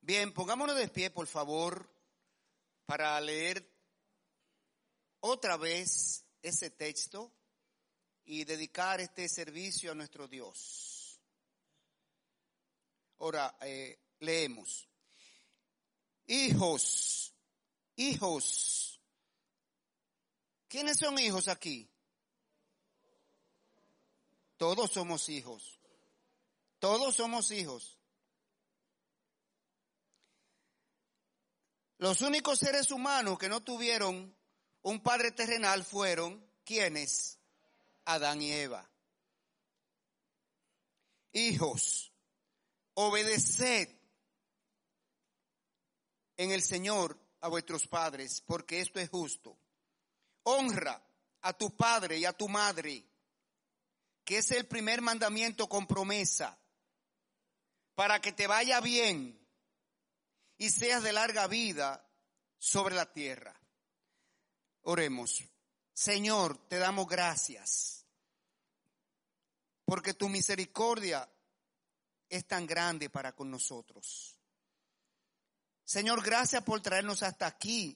Bien, pongámonos de pie, por favor, para leer otra vez ese texto y dedicar este servicio a nuestro Dios. Ahora, leemos. Hijos. ¿Quiénes son hijos aquí? Todos somos hijos. Todos somos hijos. Los únicos seres humanos que no tuvieron un padre terrenal fueron, ¿quiénes? Adán y Eva. Hijos, obedeced en el Señor a vuestros padres, porque esto es justo. Honra a tu padre y a tu madre, que es el primer mandamiento con promesa, para que te vaya bien y seas de larga vida sobre la tierra. Oremos. Señor, te damos gracias, porque tu misericordia es tan grande para con nosotros. Señor, gracias por traernos hasta aquí.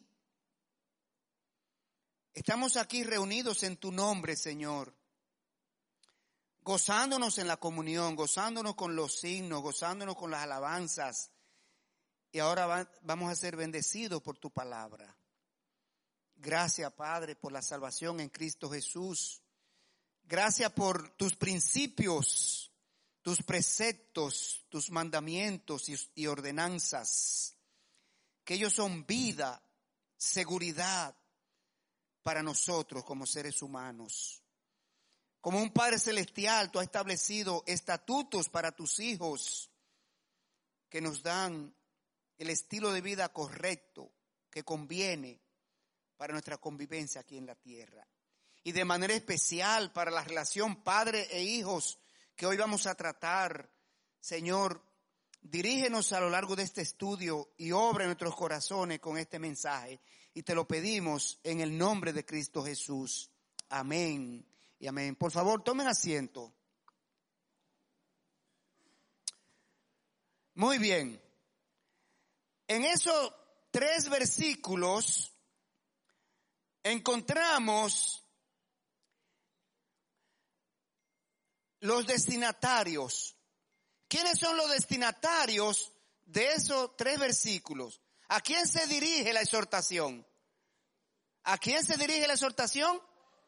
Estamos aquí reunidos en tu nombre, Señor, gozándonos en la comunión, gozándonos con los signos, gozándonos con las alabanzas. Y ahora vamos a ser bendecidos por tu palabra. Gracias, Padre, por la salvación en Cristo Jesús. Gracias por tus principios, tus preceptos, tus mandamientos y ordenanzas, que ellos son vida, seguridad para nosotros como seres humanos. Como un Padre celestial, tú has establecido estatutos para tus hijos que nos dan el estilo de vida correcto que conviene para nuestra convivencia aquí en la tierra. Y de manera especial para la relación padre e hijos que hoy vamos a tratar. Señor, dirígenos a lo largo de este estudio y obra en nuestros corazones con este mensaje. Y te lo pedimos en el nombre de Cristo Jesús. Amén y amén. Por favor, tomen asiento. Muy bien. En esos 3 versículos encontramos los destinatarios. ¿Quiénes son los destinatarios de esos 3 versículos? ¿A quién se dirige la exhortación? ¿A quién se dirige la exhortación?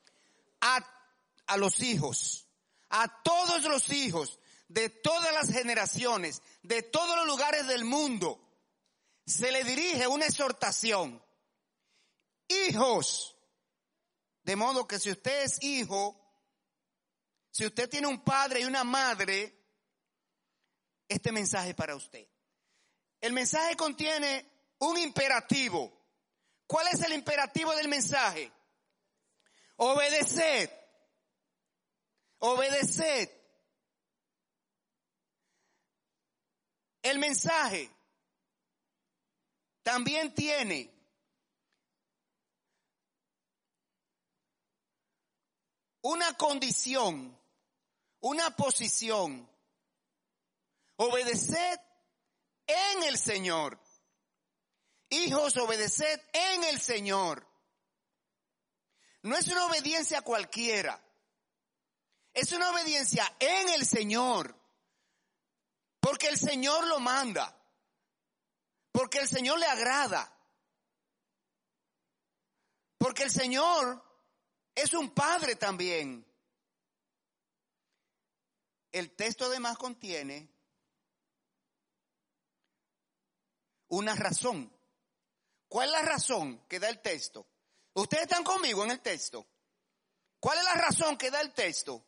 A los hijos, a todos los hijos de todas las generaciones, de todos los lugares del mundo. Se le dirige una exhortación. Hijos. De modo que si usted es hijo, si usted tiene un padre y una madre, este mensaje es para usted. El mensaje contiene un imperativo. ¿Cuál es el imperativo del mensaje? Obedeced. Obedeced. El mensaje también tiene una condición, una posición. Obedeced en el Señor. Hijos, obedeced en el Señor. No es una obediencia cualquiera. Es una obediencia en el Señor. Porque el Señor lo manda. Porque el Señor le agrada. Porque el Señor es un padre también. El texto además contiene una razón. ¿Cuál es la razón que da el texto? ¿Ustedes están conmigo en el texto? ¿Cuál es la razón que da el texto?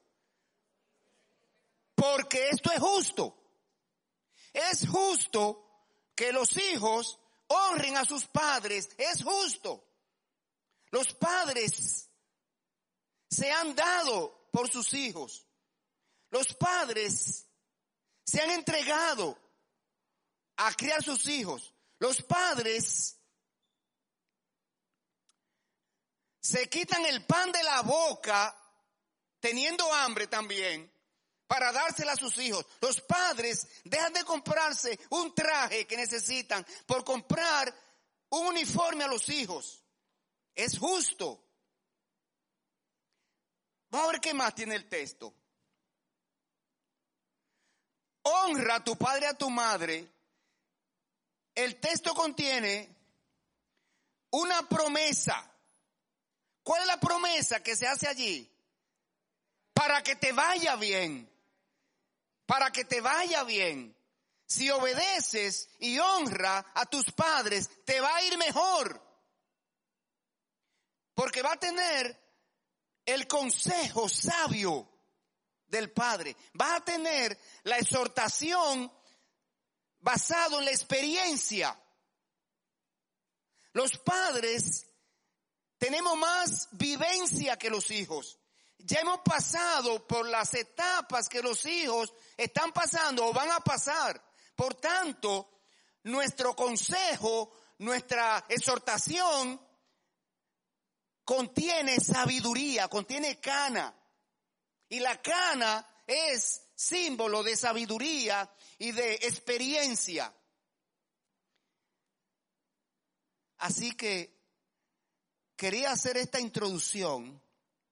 Porque esto es justo. Es justo que los hijos honren a sus padres. Es justo. Los padres se han dado por sus hijos. Los padres se han entregado a criar sus hijos. Los padres se quitan el pan de la boca, teniendo hambre también, para dársela a sus hijos. Los padres dejan de comprarse un traje que necesitan por comprar un uniforme a los hijos. Es justo. Vamos a ver qué más tiene el texto. Honra a tu padre y a tu madre. El texto contiene una promesa. ¿Cuál es la promesa que se hace allí? Para que te vaya bien. Para que te vaya bien. Si obedeces y honra a tus padres, te va a ir mejor. Porque va a tener el consejo sabio del Padre. Va a tener la exhortación basado en la experiencia. Los padres tenemos más vivencia que los hijos. Ya hemos pasado por las etapas que los hijos están pasando o van a pasar. Por tanto, nuestro consejo, nuestra exhortación contiene sabiduría, contiene cana. Y la cana es símbolo de sabiduría y de experiencia. Así que quería hacer esta introducción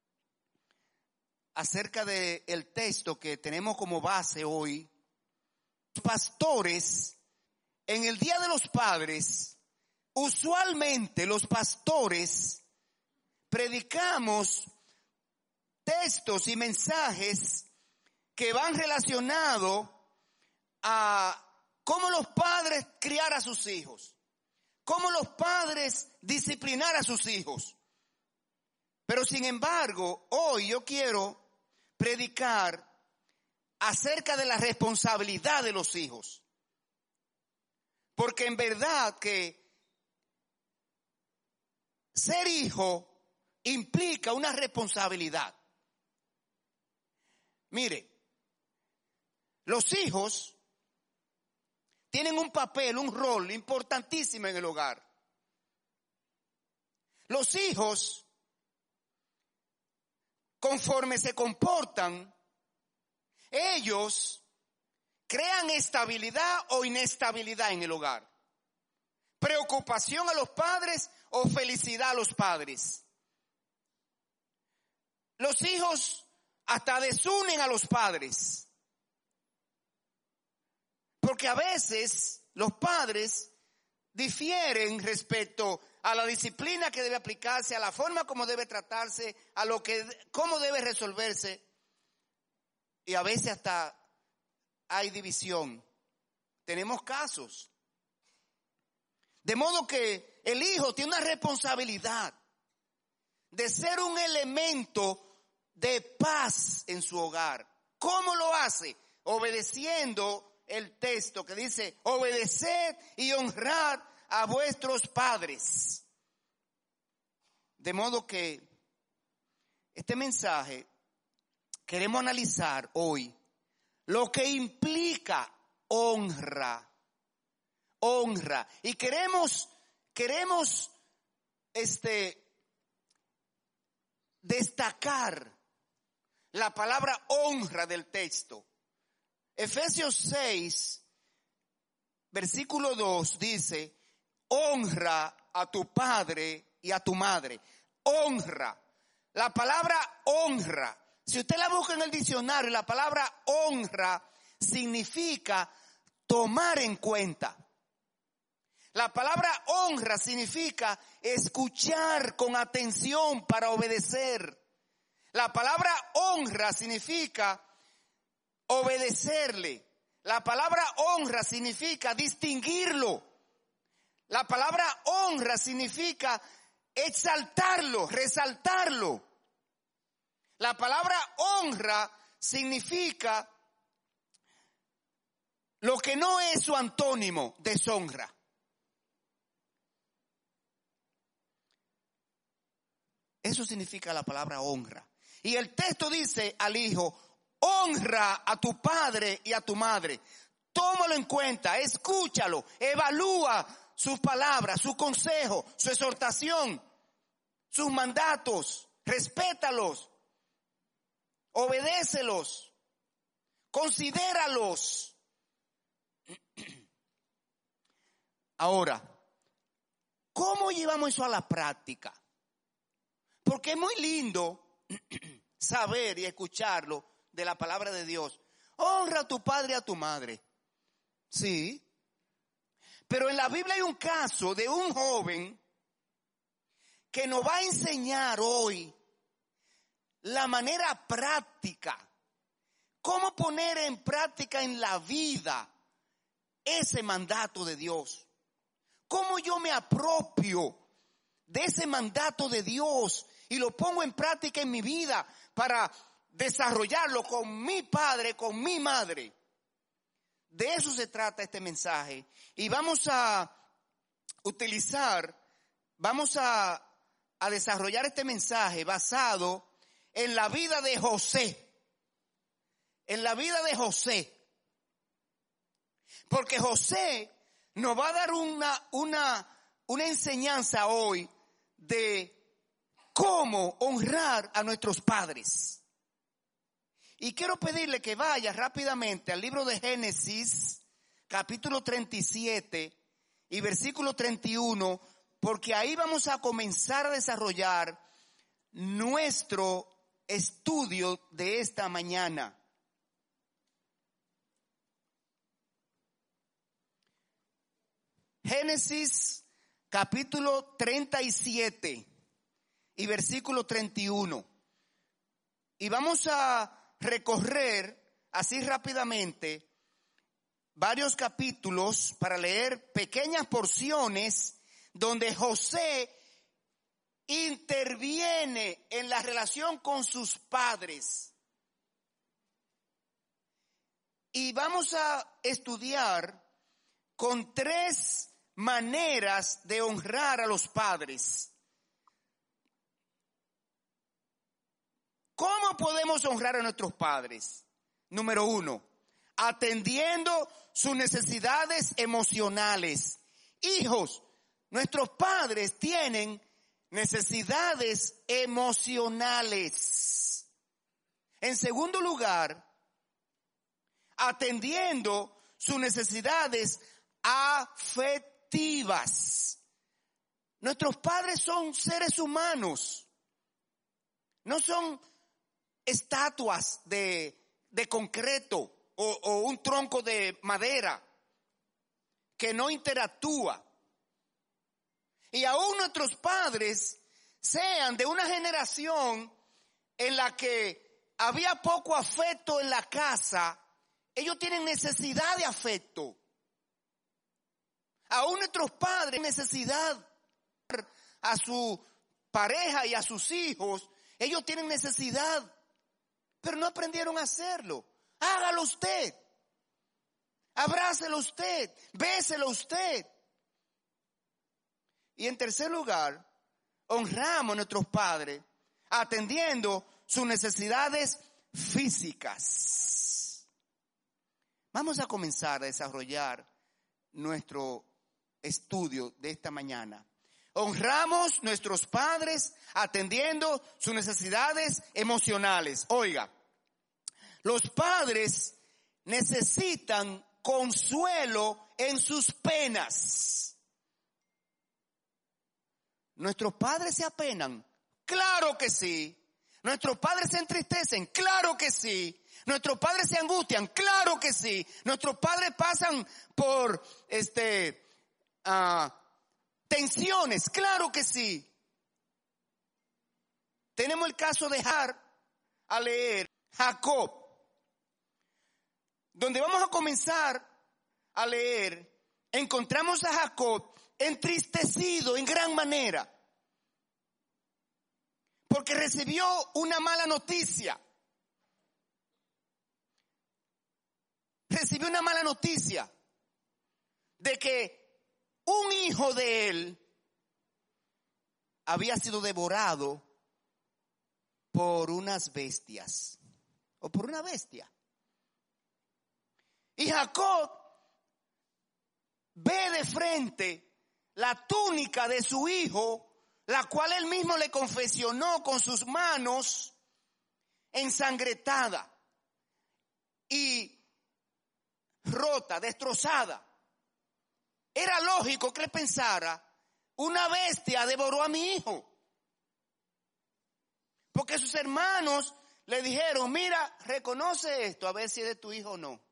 acerca del texto que tenemos como base hoy. Pastores, en el Día de los Padres, usualmente los pastores predicamos textos y mensajes que van relacionados a cómo los padres criar a sus hijos, cómo los padres disciplinar a sus hijos. Pero sin embargo, hoy yo quiero predicar acerca de la responsabilidad de los hijos. Porque en verdad que ser hijo implica una responsabilidad. Mire, los hijos tienen un papel, un rol importantísimo en el hogar. Los hijos, conforme se comportan, ellos crean estabilidad o inestabilidad en el hogar. Preocupación a los padres o felicidad a los padres. Los hijos hasta desunen a los padres. Porque a veces los padres difieren respecto a la disciplina que debe aplicarse, a la forma como debe tratarse, a lo que cómo debe resolverse. Y a veces hasta hay división. Tenemos casos. De modo que el hijo tiene una responsabilidad de ser un elemento de paz en su hogar. ¿Cómo lo hace? Obedeciendo el texto que dice, obedeced y honrad a vuestros padres. De modo que este mensaje queremos analizar hoy lo que implica honra. Honra. Y queremos destacar la palabra honra del texto. Efesios 6, versículo 2 dice, honra a tu padre y a tu madre. Honra. La palabra honra, si usted la busca en el diccionario, la palabra honra significa tomar en cuenta. La palabra honra significa escuchar con atención para obedecer. La palabra honra significa obedecerle. La palabra honra significa distinguirlo. La palabra honra significa exaltarlo, resaltarlo. La palabra honra significa lo que no es su antónimo, deshonra. Eso significa la palabra honra. Y el texto dice al hijo, honra a tu padre y a tu madre. Tómalo en cuenta, escúchalo, evalúa sus palabras, su consejo, su exhortación, sus mandatos, respétalos, obedécelos. Considéralos. Ahora, ¿cómo llevamos eso a la práctica? Porque es muy lindo saber y escucharlo de la palabra de Dios. Honra a tu padre y a tu madre. Sí. Pero en la Biblia hay un caso de un joven que nos va a enseñar hoy la manera práctica, cómo poner en práctica en la vida ese mandato de Dios. Cómo yo me apropio de ese mandato de Dios y lo pongo en práctica en mi vida para desarrollarlo con mi padre, con mi madre. De eso se trata este mensaje. Y vamos a desarrollar este mensaje basado en la vida de José. En la vida de José. Porque José nos va a dar una enseñanza hoy de cómo honrar a nuestros padres. Y quiero pedirle que vaya rápidamente al libro de Génesis, capítulo 37 y versículo 31, porque ahí vamos a comenzar a desarrollar nuestro estudio de esta mañana. Génesis capítulo 37 y versículo 31. Y vamos a recorrer así rápidamente varios capítulos para leer pequeñas porciones donde José interviene en la relación con sus padres. Y vamos a estudiar con 3 maneras de honrar a los padres. ¿Cómo podemos honrar a nuestros padres? Número 1, atendiendo sus necesidades emocionales. Hijos, nuestros padres tienen necesidades emocionales. En segundo lugar, atendiendo sus necesidades afectivas. Nuestros padres son seres humanos, no son estatuas de concreto o un tronco de madera que no interactúa. Y aún nuestros padres sean de una generación en la que había poco afecto en la casa, ellos tienen necesidad de afecto. Aún nuestros padres tienen necesidad a su pareja y a sus hijos, ellos tienen necesidad, pero no aprendieron a hacerlo. Hágalo usted, abrácelo usted, béselo usted. Y en tercer lugar, honramos a nuestros padres atendiendo sus necesidades físicas. Vamos a comenzar a desarrollar nuestro estudio de esta mañana. Honramos a nuestros padres atendiendo sus necesidades emocionales. Oiga, los padres necesitan consuelo en sus penas. ¿Nuestros padres se apenan? Claro que sí. ¿Nuestros padres se entristecen? Claro que sí. ¿Nuestros padres se angustian? Claro que sí. ¿Nuestros padres pasan por tensiones? Claro que sí. Tenemos el caso de a leer Jacob, donde vamos a comenzar a leer. Encontramos a Jacob entristecido en gran manera porque recibió una mala noticia. Recibió una mala noticia de que un hijo de él había sido devorado por unas bestias o por una bestia. Y Jacob ve de frente la túnica de su hijo, la cual él mismo le confeccionó con sus manos ensangrentada. y rota, destrozada. Era lógico que él pensara, una bestia devoró a mi hijo. Porque sus hermanos le dijeron, mira, reconoce esto, a ver si es de tu hijo o no.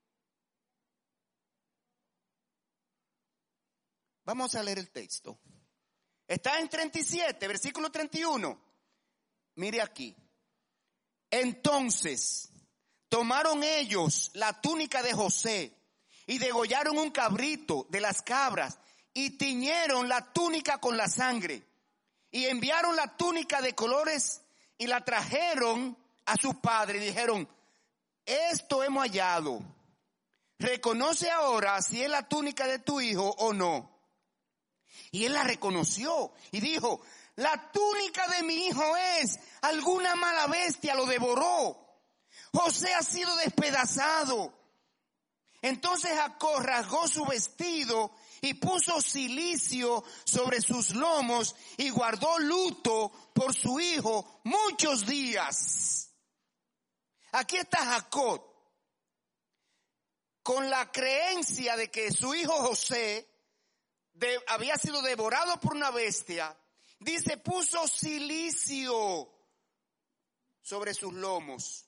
Vamos a leer el texto. Está en 37, versículo 31. Mire aquí. Entonces, tomaron ellos la túnica de José y degollaron un cabrito de las cabras y tiñeron la túnica con la sangre y enviaron la túnica de colores y la trajeron a su padre y dijeron, esto hemos hallado. Reconoce ahora si es la túnica de tu hijo o no. Y él la reconoció y dijo, la túnica de mi hijo es, alguna mala bestia lo devoró. José ha sido despedazado. Entonces Jacob rasgó su vestido y puso cilicio sobre sus lomos y guardó luto por su hijo muchos días. Aquí está Jacob con la creencia de que su hijo José había sido devorado por una bestia. Dice, puso cilicio sobre sus lomos.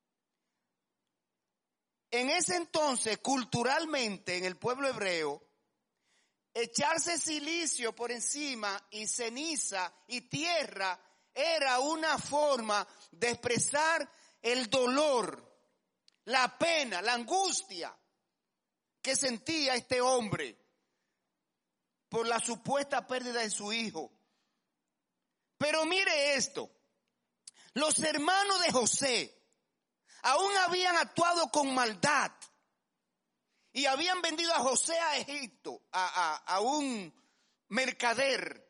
En ese entonces, culturalmente, en el pueblo hebreo, echarse cilicio por encima y ceniza y tierra era una forma de expresar el dolor, la pena, la angustia que sentía este hombre por la supuesta pérdida de su hijo. Pero mire esto, los hermanos de José aún habían actuado con maldad y habían vendido a José a Egipto, a un mercader,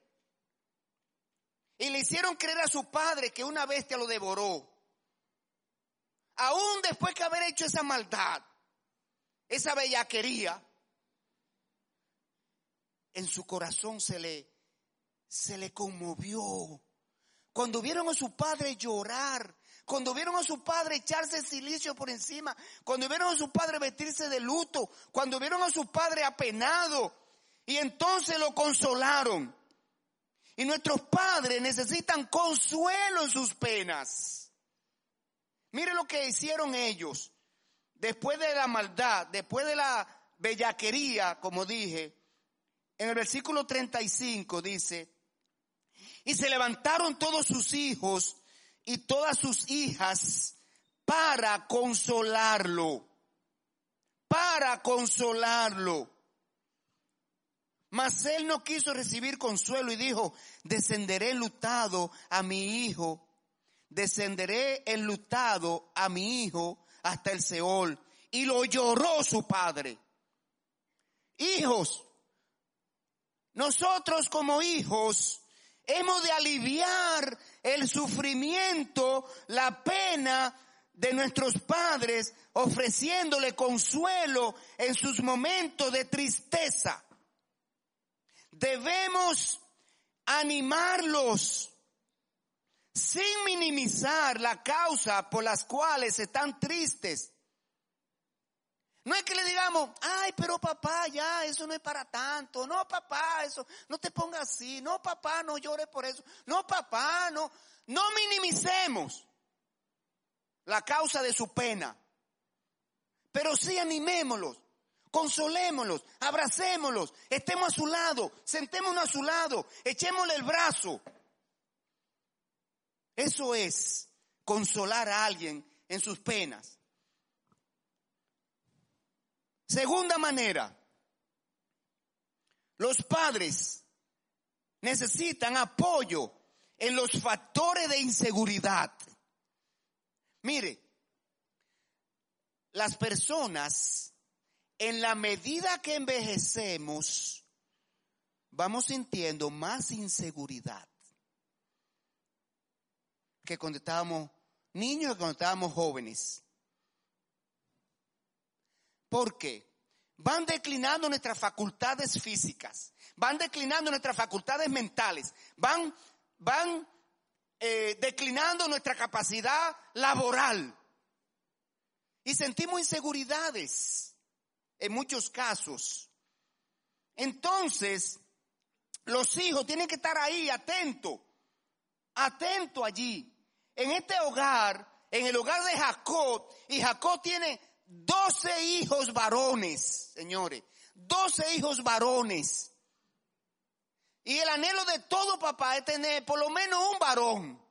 y le hicieron creer a su padre que una bestia lo devoró. Aún después de haber hecho esa maldad, esa bellaquería, en su corazón se le conmovió. Cuando vieron a su padre llorar, cuando vieron a su padre echarse cilicio por encima, cuando vieron a su padre vestirse de luto, cuando vieron a su padre apenado, y entonces lo consolaron. Y nuestros padres necesitan consuelo en sus penas. Mire lo que hicieron ellos. Después de la maldad, después de la bellaquería, como dije, en el versículo 35 dice, y se levantaron todos sus hijos y todas sus hijas para consolarlo. Para consolarlo. Mas él no quiso recibir consuelo y dijo, descenderé enlutado a mi hijo, descenderé enlutado a mi hijo hasta el Seol. Y lo lloró su padre. Hijos, nosotros como hijos hemos de aliviar el sufrimiento, la pena de nuestros padres, ofreciéndole consuelo en sus momentos de tristeza. Debemos animarlos sin minimizar la causa por las cuales están tristes. No es que le digamos, ay, pero papá, ya, eso no es para tanto. No, papá, eso, no te pongas así. No, papá, no llores por eso. No, papá, no minimicemos la causa de su pena. Pero sí animémoslos, consolémoslos, abracémoslos, estemos a su lado, sentémonos a su lado, echémosle el brazo. Eso es consolar a alguien en sus penas. Segunda manera, los padres necesitan apoyo en los factores de inseguridad. Mire, las personas, en la medida que envejecemos, vamos sintiendo más inseguridad que cuando estábamos niños y cuando estábamos jóvenes. ¿Por qué? Van declinando nuestras facultades físicas, van declinando nuestras facultades mentales, van declinando nuestra capacidad laboral. Y sentimos inseguridades en muchos casos. Entonces, los hijos tienen que estar ahí, atentos allí. En este hogar, en el hogar de Jacob, y Jacob tiene 12 hijos varones, señores, 12 hijos varones. Y el anhelo de todo papá es tener por lo menos un varón.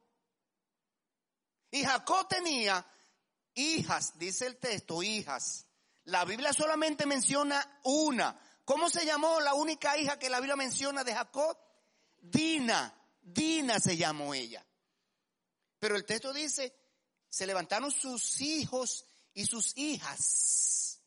Y Jacob tenía hijas, dice el texto, hijas. La Biblia solamente menciona una. ¿Cómo se llamó la única hija que la Biblia menciona de Jacob? Dina se llamó ella. Pero el texto dice, se levantaron sus hijos y sus hijas.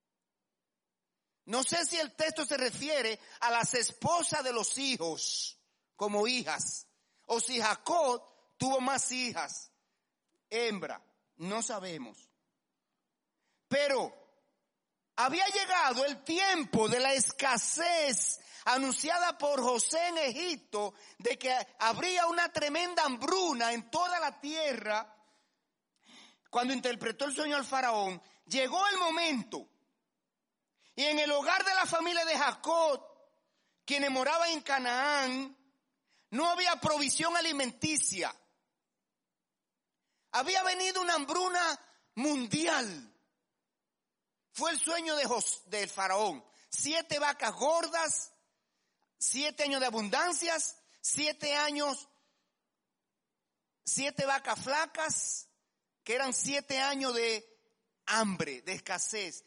No sé si el texto se refiere a las esposas de los hijos como hijas, o si Jacob tuvo más hijas, hembra, no sabemos. Pero había llegado el tiempo de la escasez anunciada por José en Egipto, de que habría una tremenda hambruna en toda la tierra. Cuando interpretó el sueño al faraón, llegó el momento. Y en el hogar de la familia de Jacob, quienes moraban en Canaán, no había provisión alimenticia. Había venido una hambruna mundial. Fue el sueño del faraón. 7 vacas gordas, 7 años de abundancias, 7 vacas flacas, que eran 7 años de hambre, de escasez,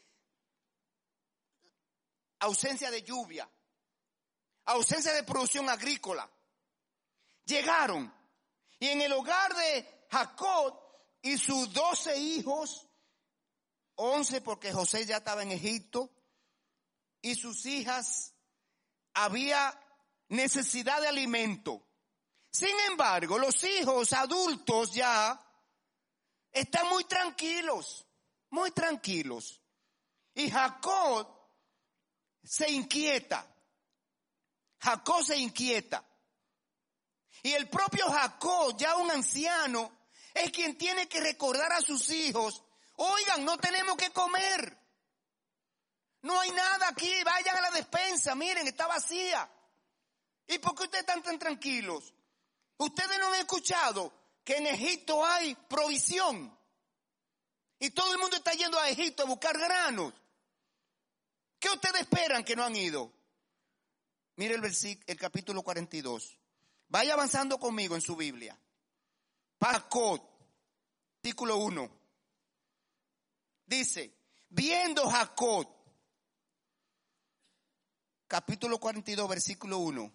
ausencia de lluvia, ausencia de producción agrícola. Llegaron, y en el hogar de Jacob y sus 12 hijos, 11 porque José ya estaba en Egipto, y sus hijas, había necesidad de alimento. Sin embargo, los hijos adultos ya están muy tranquilos. Y Jacob se inquieta. Y el propio Jacob, ya un anciano, es quien tiene que recordar a sus hijos: oigan, no tenemos que comer. No hay nada aquí, vayan a la despensa, miren, está vacía. ¿Y por qué ustedes están tan tranquilos? Ustedes no han escuchado que en Egipto hay provisión. Y todo el mundo está yendo a Egipto a buscar granos. ¿Qué ustedes esperan que no han ido? Mire el capítulo 42. Vaya avanzando conmigo en su Biblia. Jacob, artículo 1. Dice, viendo Jacob, capítulo 42, versículo 1.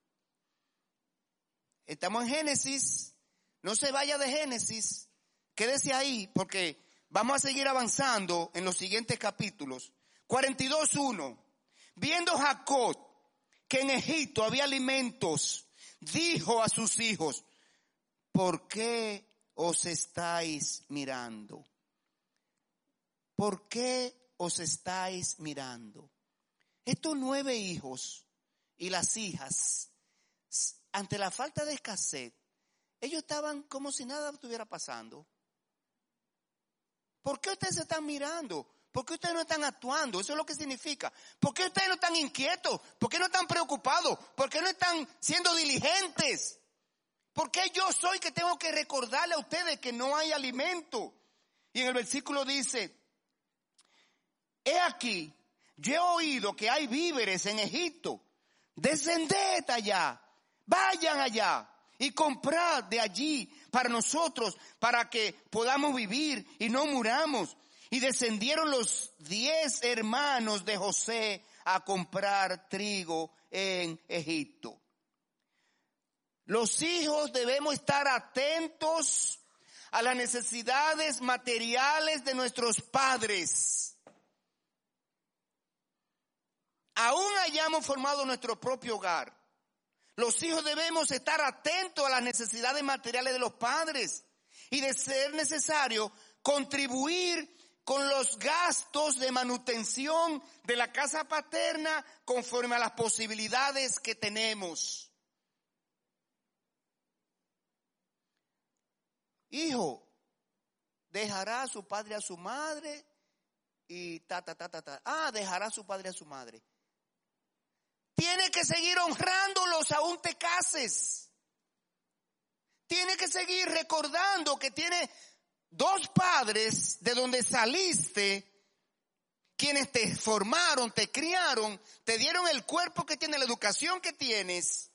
Estamos en Génesis. No se vaya de Génesis. Quédese ahí porque vamos a seguir avanzando en los siguientes capítulos. 42:1. Viendo Jacob que en Egipto había alimentos, dijo a sus hijos: ¿por qué os estáis mirando? ¿Por qué os estáis mirando? Estos 9 hijos y las hijas, ante la falta de escasez, ellos estaban como si nada estuviera pasando. ¿Por qué ustedes se están mirando? ¿Por qué ustedes no están actuando? Eso es lo que significa. ¿Por qué ustedes no están inquietos? ¿Por qué no están preocupados? ¿Por qué no están siendo diligentes? ¿Por qué yo soy que tengo que recordarle a ustedes que no hay alimento? Y en el versículo dice: he aquí, yo he oído que hay víveres en Egipto. Descended allá, vayan allá y comprad de allí para nosotros, para que podamos vivir y no muramos. Y descendieron los 10 hermanos de José a comprar trigo en Egipto. Los hijos debemos estar atentos a las necesidades materiales de nuestros padres. Aún hayamos formado nuestro propio hogar, los hijos debemos estar atentos a las necesidades materiales de los padres y, de ser necesario, contribuir con los gastos de manutención de la casa paterna conforme a las posibilidades que tenemos. Hijo, dejará a su padre a su madre y dejará a su padre a su madre. Tiene que seguir honrándolos aún te cases. Tiene que seguir recordando que tiene dos padres de donde saliste, quienes te formaron, te criaron, te dieron el cuerpo que tienes, la educación que tienes.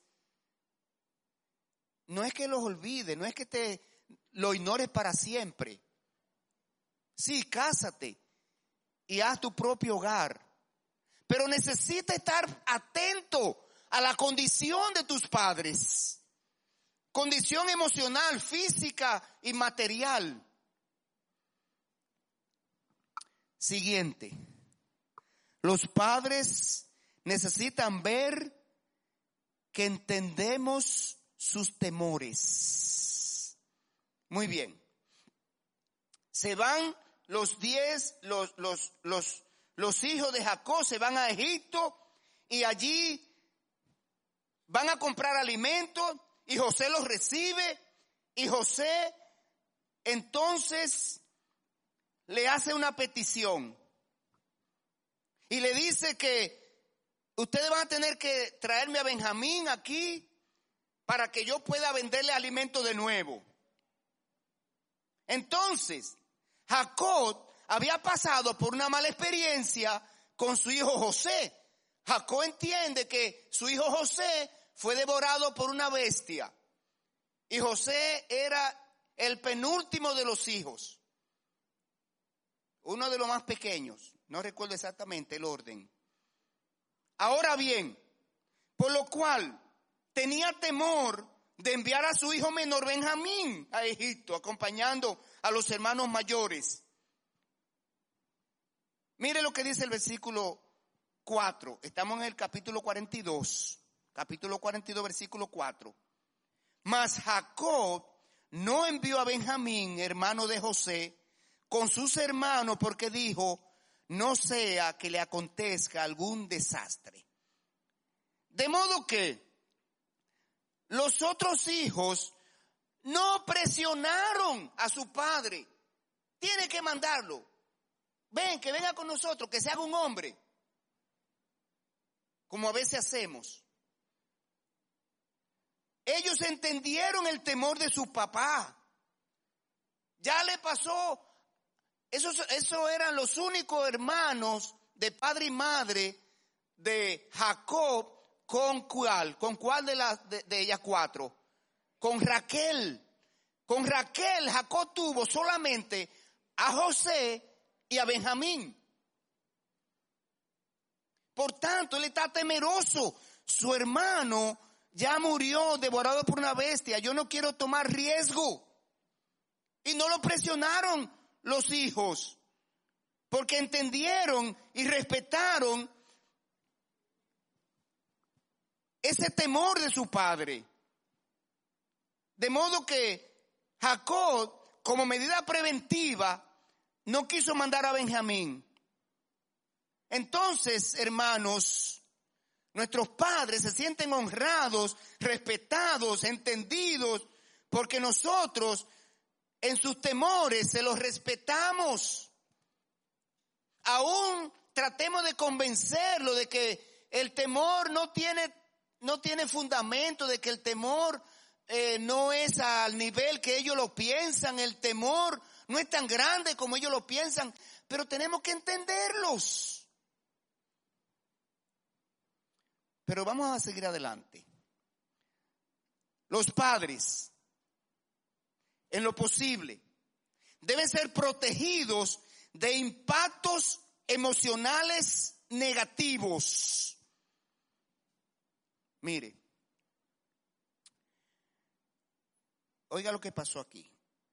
No es que los olvides, no es que te lo ignores para siempre. Sí, cásate y haz tu propio hogar. Pero necesitas estar atento a la condición de tus padres. Condición emocional, física y material. Siguiente. Los padres necesitan ver que entendemos sus temores. Muy bien. Se van los 10, los hijos de Jacob se van a Egipto y allí van a comprar alimentos y José los recibe y José entonces le hace una petición y le dice que ustedes van a tener que traerme a Benjamín aquí para que yo pueda venderle alimento de nuevo. Entonces, Jacob había pasado por una mala experiencia con su hijo José. Jacob entiende que su hijo José fue devorado por una bestia. Y José era el penúltimo de los hijos. Uno de los más pequeños. No recuerdo exactamente el orden. Ahora bien, por lo cual tenía temor de enviar a su hijo menor Benjamín a Egipto, acompañando a los hermanos mayores. Mire lo que dice el versículo 4. Estamos en el capítulo 42. Capítulo 42, versículo 4. Mas Jacob no envió a Benjamín, hermano de José, con sus hermanos porque dijo, no sea que le acontezca algún desastre. De modo que los otros hijos no presionaron a su padre. Tiene que mandarlo. Ven, que venga con nosotros, que se haga un hombre. Como a veces hacemos. Ellos entendieron el temor de su papá. Ya le pasó. Esos eran los únicos hermanos de padre y madre de Jacob. ¿Con cuál? ¿Con cuál de ellas cuatro? Con Raquel. Con Raquel Jacob tuvo solamente a José y a Benjamín. Por tanto, él está temeroso. Su hermano ya murió devorado por una bestia. Yo no quiero tomar riesgo. Y no lo presionaron los hijos, porque entendieron y respetaron ese temor de su padre. De modo que Jacob, como medida preventiva, no quiso mandar a Benjamín. Entonces, hermanos, nuestros padres se sienten honrados, respetados, entendidos, porque nosotros en sus temores se los respetamos. Aún tratemos de convencerlo de que el temor no tiene fundamento, de que el temor no es al nivel que ellos lo piensan, el temor no es tan grande como ellos lo piensan, pero tenemos que entenderlos. Pero vamos a seguir adelante. Los padres, en lo posible, deben ser protegidos de impactos emocionales negativos. Mire, oiga lo que pasó aquí.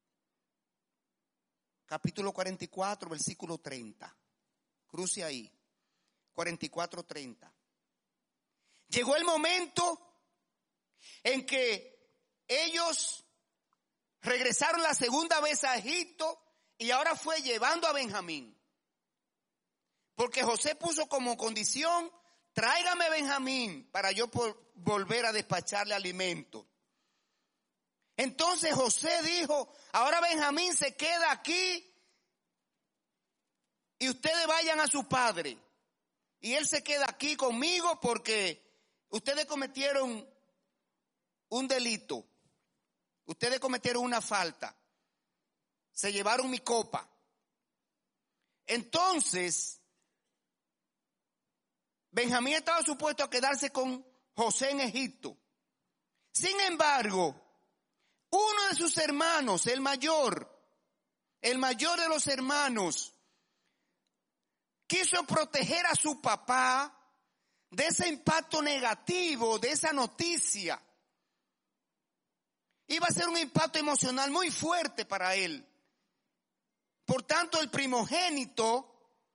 Capítulo 44, versículo 30. Cruce ahí. 44, 30. Llegó el momento en que ellos regresaron la segunda vez a Egipto y ahora fue llevando a Benjamín. Porque José puso como condición, tráigame Benjamín para yo volver a despacharle alimento. Entonces José dijo, ahora Benjamín se queda aquí y ustedes vayan a su padre. Y él se queda aquí conmigo porque ustedes cometieron un delito. Ustedes cometieron una falta. Se llevaron mi copa. Entonces, Benjamín estaba supuesto a quedarse con José en Egipto. Sin embargo, uno de sus hermanos, el mayor de los hermanos, quiso proteger a su papá de ese impacto negativo, de esa noticia. Iba a ser un impacto emocional muy fuerte para él. Por tanto, el primogénito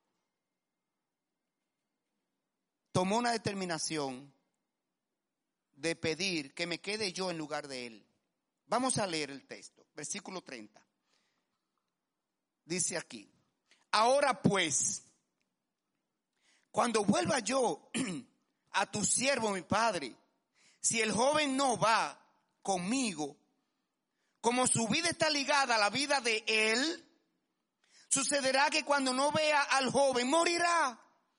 tomó una determinación de pedir que me quede yo en lugar de él. Vamos a leer el texto, versículo 30. Dice aquí, ahora pues, cuando vuelva yo a tu siervo mi padre, si el joven no va conmigo, como su vida está ligada a la vida de él, sucederá que cuando no vea al joven morirá.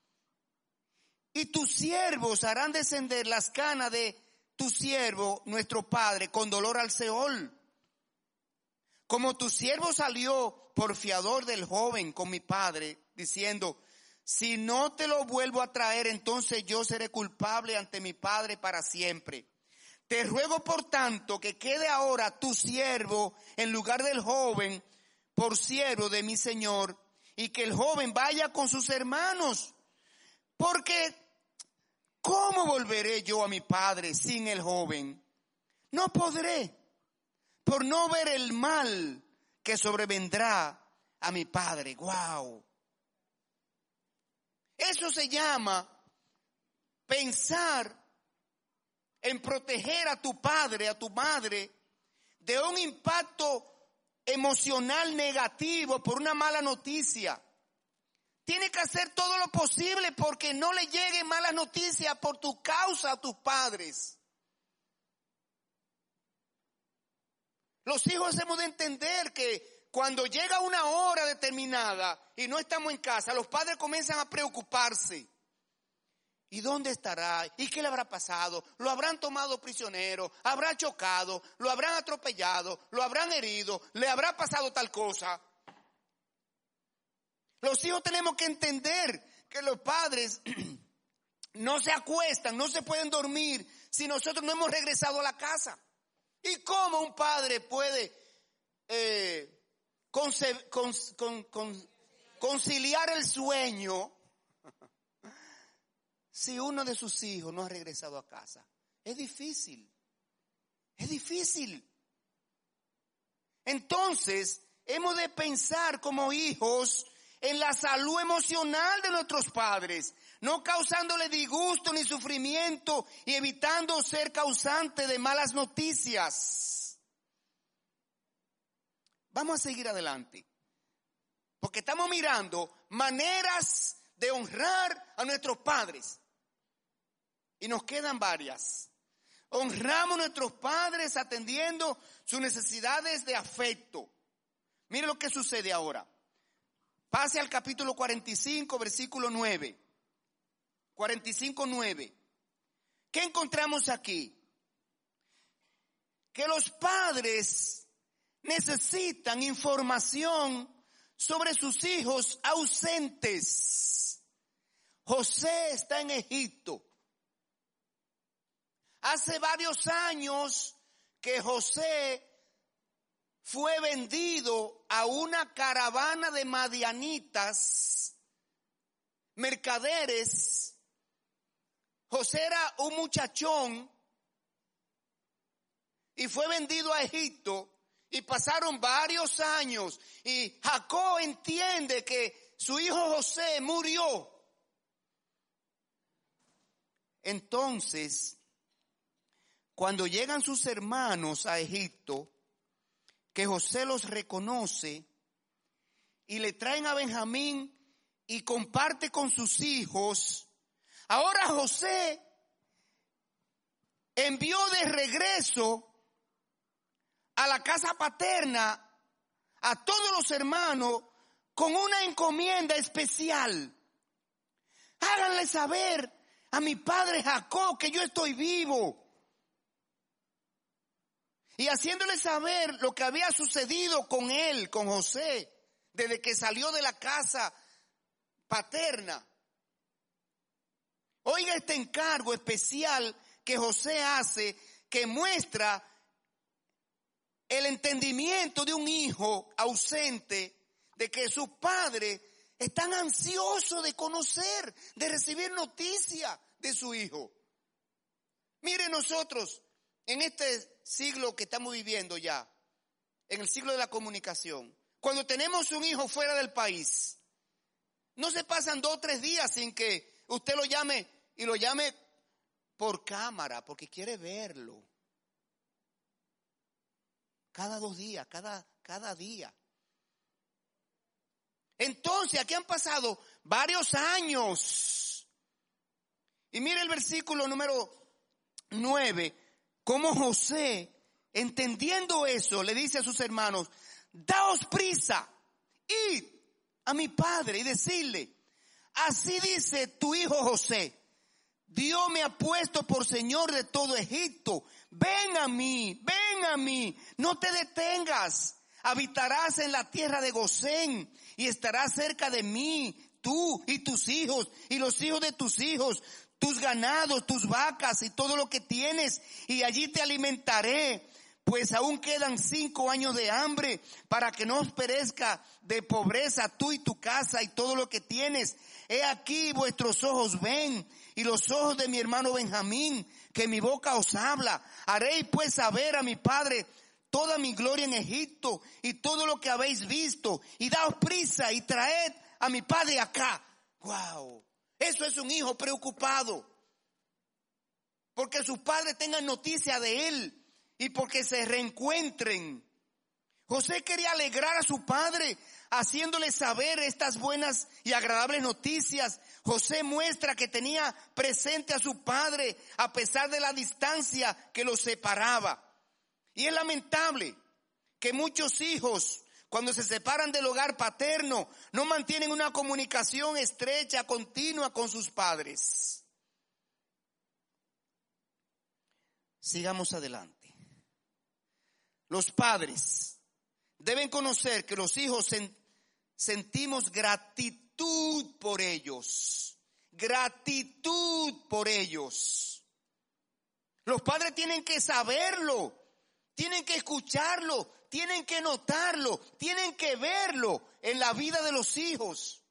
Y tus siervos harán descender las canas de tu siervo, nuestro padre, con dolor al Seol. Como tu siervo salió por fiador del joven con mi padre, diciendo, si no te lo vuelvo a traer, entonces yo seré culpable ante mi padre para siempre. Te ruego por tanto que quede ahora tu siervo en lugar del joven por siervo de mi señor, y que el joven vaya con sus hermanos, porque ¿cómo volveré yo a mi padre sin el joven? No podré, por no ver el mal que sobrevendrá a mi padre. ¡Wow! Eso se llama pensar en proteger a tu padre, a tu madre, de un impacto emocional negativo por una mala noticia. Tiene que hacer todo lo posible porque no le lleguen malas noticias por tu causa a tus padres. Los hijos hemos de entender que cuando llega una hora determinada y no estamos en casa, los padres comienzan a preocuparse. ¿Y dónde estará? ¿Y qué le habrá pasado? ¿Lo habrán tomado prisionero? ¿Habrá chocado? ¿Lo habrán atropellado? ¿Lo habrán herido? ¿Le habrá pasado tal cosa? Los hijos tenemos que entender que los padres no se acuestan, no se pueden dormir si nosotros no hemos regresado a la casa. ¿Y cómo un padre puede conciliar el sueño si uno de sus hijos no ha regresado a casa? Es difícil. Es difícil. Entonces, hemos de pensar como hijos en la salud emocional de nuestros padres, no causándole disgusto ni sufrimiento y evitando ser causante de malas noticias. Vamos a seguir adelante, porque estamos mirando maneras de honrar a nuestros padres. Y nos quedan varias. Honramos a nuestros padres atendiendo sus necesidades de afecto. Mire lo que sucede ahora. Pase al capítulo 45, versículo 9. 45:9. ¿Qué encontramos aquí? Que los padres necesitan información sobre sus hijos ausentes. José está en Egipto. Hace varios años que José fue vendido a una caravana de madianitas, mercaderes. José era un muchachón y fue vendido a Egipto y pasaron varios años y Jacob entiende que su hijo José murió. Entonces, cuando llegan sus hermanos a Egipto, que José los reconoce y le traen a Benjamín y comparte con sus hijos, ahora José envió de regreso a la casa paterna a todos los hermanos con una encomienda especial. Háganle saber a mi padre Jacob que yo estoy vivo. Y haciéndole saber lo que había sucedido con él, con José, desde que salió de la casa paterna. Oiga este encargo especial que José hace, que muestra el entendimiento de un hijo ausente, de que sus padres están ansiosos de conocer, de recibir noticia de su hijo. Mire, nosotros, en este siglo que estamos viviendo ya, en el siglo de la comunicación, cuando tenemos un hijo fuera del país, no se pasan 2 o 3 días sin que usted lo llame y lo llame por cámara, porque quiere verlo. Cada 2 días, cada día. Entonces, aquí han pasado varios años. Y mire el versículo número 9, cómo José, entendiendo eso, le dice a sus hermanos: daos prisa, id a mi padre y decirle: así dice tu hijo José, Dios me ha puesto por señor de todo Egipto. Ven a mí, no te detengas. Habitarás en la tierra de Gosén y estarás cerca de mí, tú y tus hijos y los hijos de tus hijos, tus ganados, tus vacas y todo lo que tienes, y allí te alimentaré. Pues aún quedan 5 años de hambre para que no os perezca de pobreza tú y tu casa y todo lo que tienes. He aquí vuestros ojos ven y los ojos de mi hermano Benjamín, que mi boca os habla. Haréis pues saber a mi padre toda mi gloria en Egipto y todo lo que habéis visto. Y daos prisa y traed a mi padre acá. ¡Wow! Eso es un hijo preocupado. Porque sus padres tengan noticia de él. Y porque se reencuentren. José quería alegrar a su padre, haciéndole saber estas buenas y agradables noticias. José muestra que tenía presente a su padre a pesar de la distancia que los separaba. Y es lamentable que muchos hijos, cuando se separan del hogar paterno, no mantienen una comunicación estrecha, continua con sus padres. Sigamos adelante. Los padres deben conocer que los hijos sentimos gratitud por ellos. Gratitud por ellos. Los padres tienen que saberlo, tienen que escucharlo, tienen que notarlo, tienen que verlo en la vida de los hijos.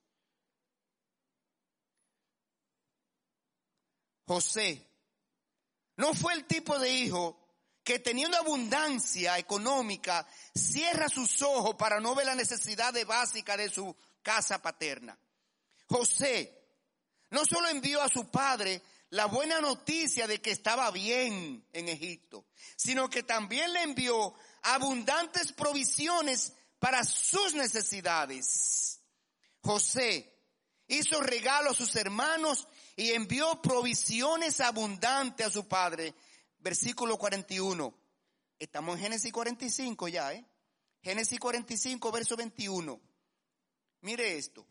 José no fue el tipo de hijo que teniendo abundancia económica cierra sus ojos para no ver la necesidad básica de su casa paterna. José no solo envió a su padre la buena noticia de que estaba bien en Egipto, sino que también le envió abundantes provisiones para sus necesidades. José hizo regalo a sus hermanos y envió provisiones abundantes a su padre. Versículo 41. Estamos en Génesis 45 ya, Génesis 45, verso 21. Mire esto.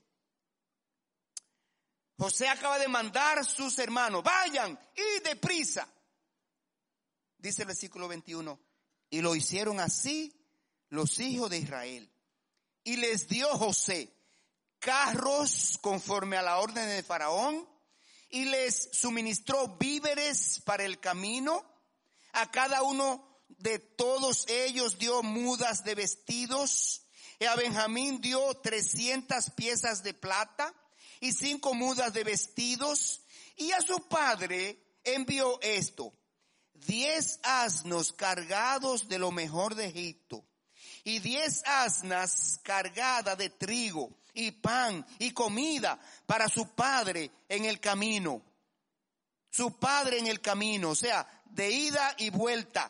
José acaba de mandar a sus hermanos: vayan y deprisa. Dice el versículo 21. Y lo hicieron así los hijos de Israel. Y les dio José carros conforme a la orden de Faraón. Y les suministró víveres para el camino. A cada uno de todos ellos dio mudas de vestidos. Y a Benjamín dio 300 piezas de plata y 5 mudas de vestidos. Y a su padre envió esto: 10 asnos cargados de lo mejor de Egipto, y 10 asnas cargadas de trigo y pan y comida para su padre en el camino. Su padre en el camino, o sea, de ida y vuelta.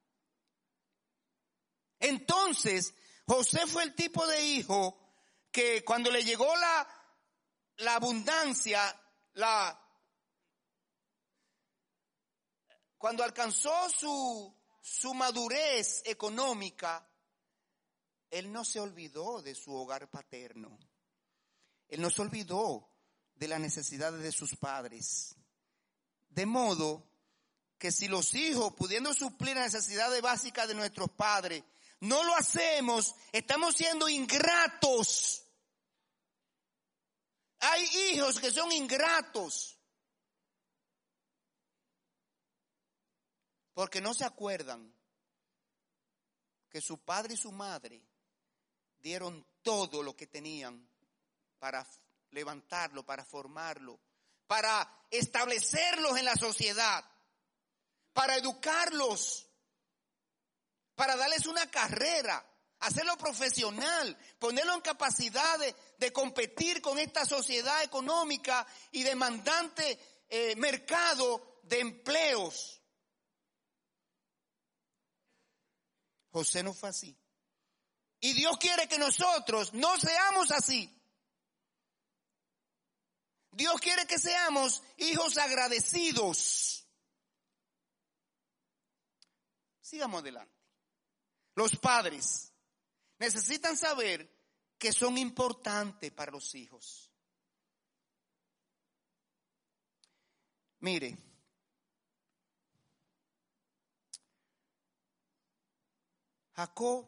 Entonces, José fue el tipo de hijo que cuando le llegó la abundancia, cuando alcanzó su madurez económica, él no se olvidó de su hogar paterno. Él no se olvidó de las necesidades de sus padres. De modo que si los hijos, pudiendo suplir las necesidades básicas de nuestros padres, no lo hacemos, estamos siendo ingratos. Hay hijos que son ingratos porque no se acuerdan que su padre y su madre dieron todo lo que tenían para levantarlo, para formarlo, para establecerlos en la sociedad, para educarlos, para darles una carrera, hacerlo profesional, ponerlo en capacidad de competir con esta sociedad económica y demandante mercado de empleos. José no fue así. Y Dios quiere que nosotros no seamos así. Dios quiere que seamos hijos agradecidos. Sigamos adelante. Los padres necesitan saber que son importantes para los hijos. Mire, Jacob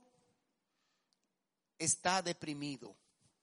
está deprimido.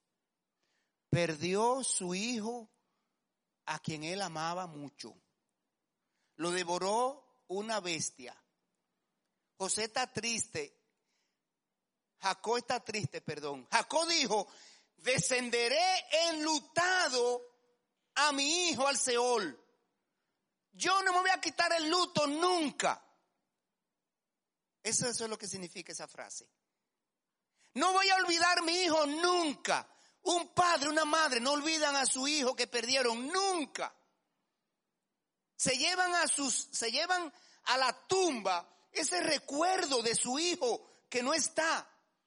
Perdió su hijo a quien él amaba mucho. Lo devoró una bestia. José está triste. Jacob está triste, perdón. Jacob dijo, descenderé enlutado a mi hijo al Seol. Yo no me voy a quitar el luto nunca. Eso es lo que significa esa frase. No voy a olvidar a mi hijo nunca. Un padre, una madre no olvidan a su hijo que perdieron nunca. Se llevan a la tumba ese recuerdo de su hijo que no está.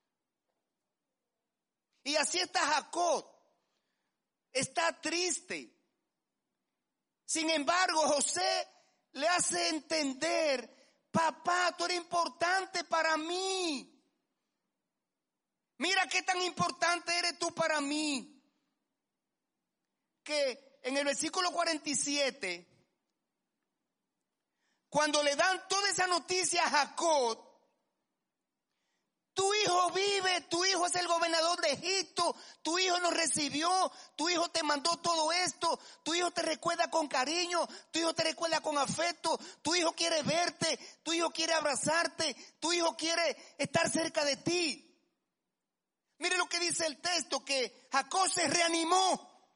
Y así está Jacob. Está triste. Sin embargo, José le hace entender, papá, tú eres importante para mí. Mira qué tan importante eres tú para mí. Que en el versículo 47, cuando le dan toda esa noticia a Jacob, tu hijo vive, tu hijo es el gobernador de Egipto, tu hijo nos recibió, tu hijo te mandó todo esto, tu hijo te recuerda con cariño, tu hijo te recuerda con afecto, tu hijo quiere verte, tu hijo quiere abrazarte, tu hijo quiere estar cerca de ti. Mire lo que dice el texto, que Jacob se reanimó,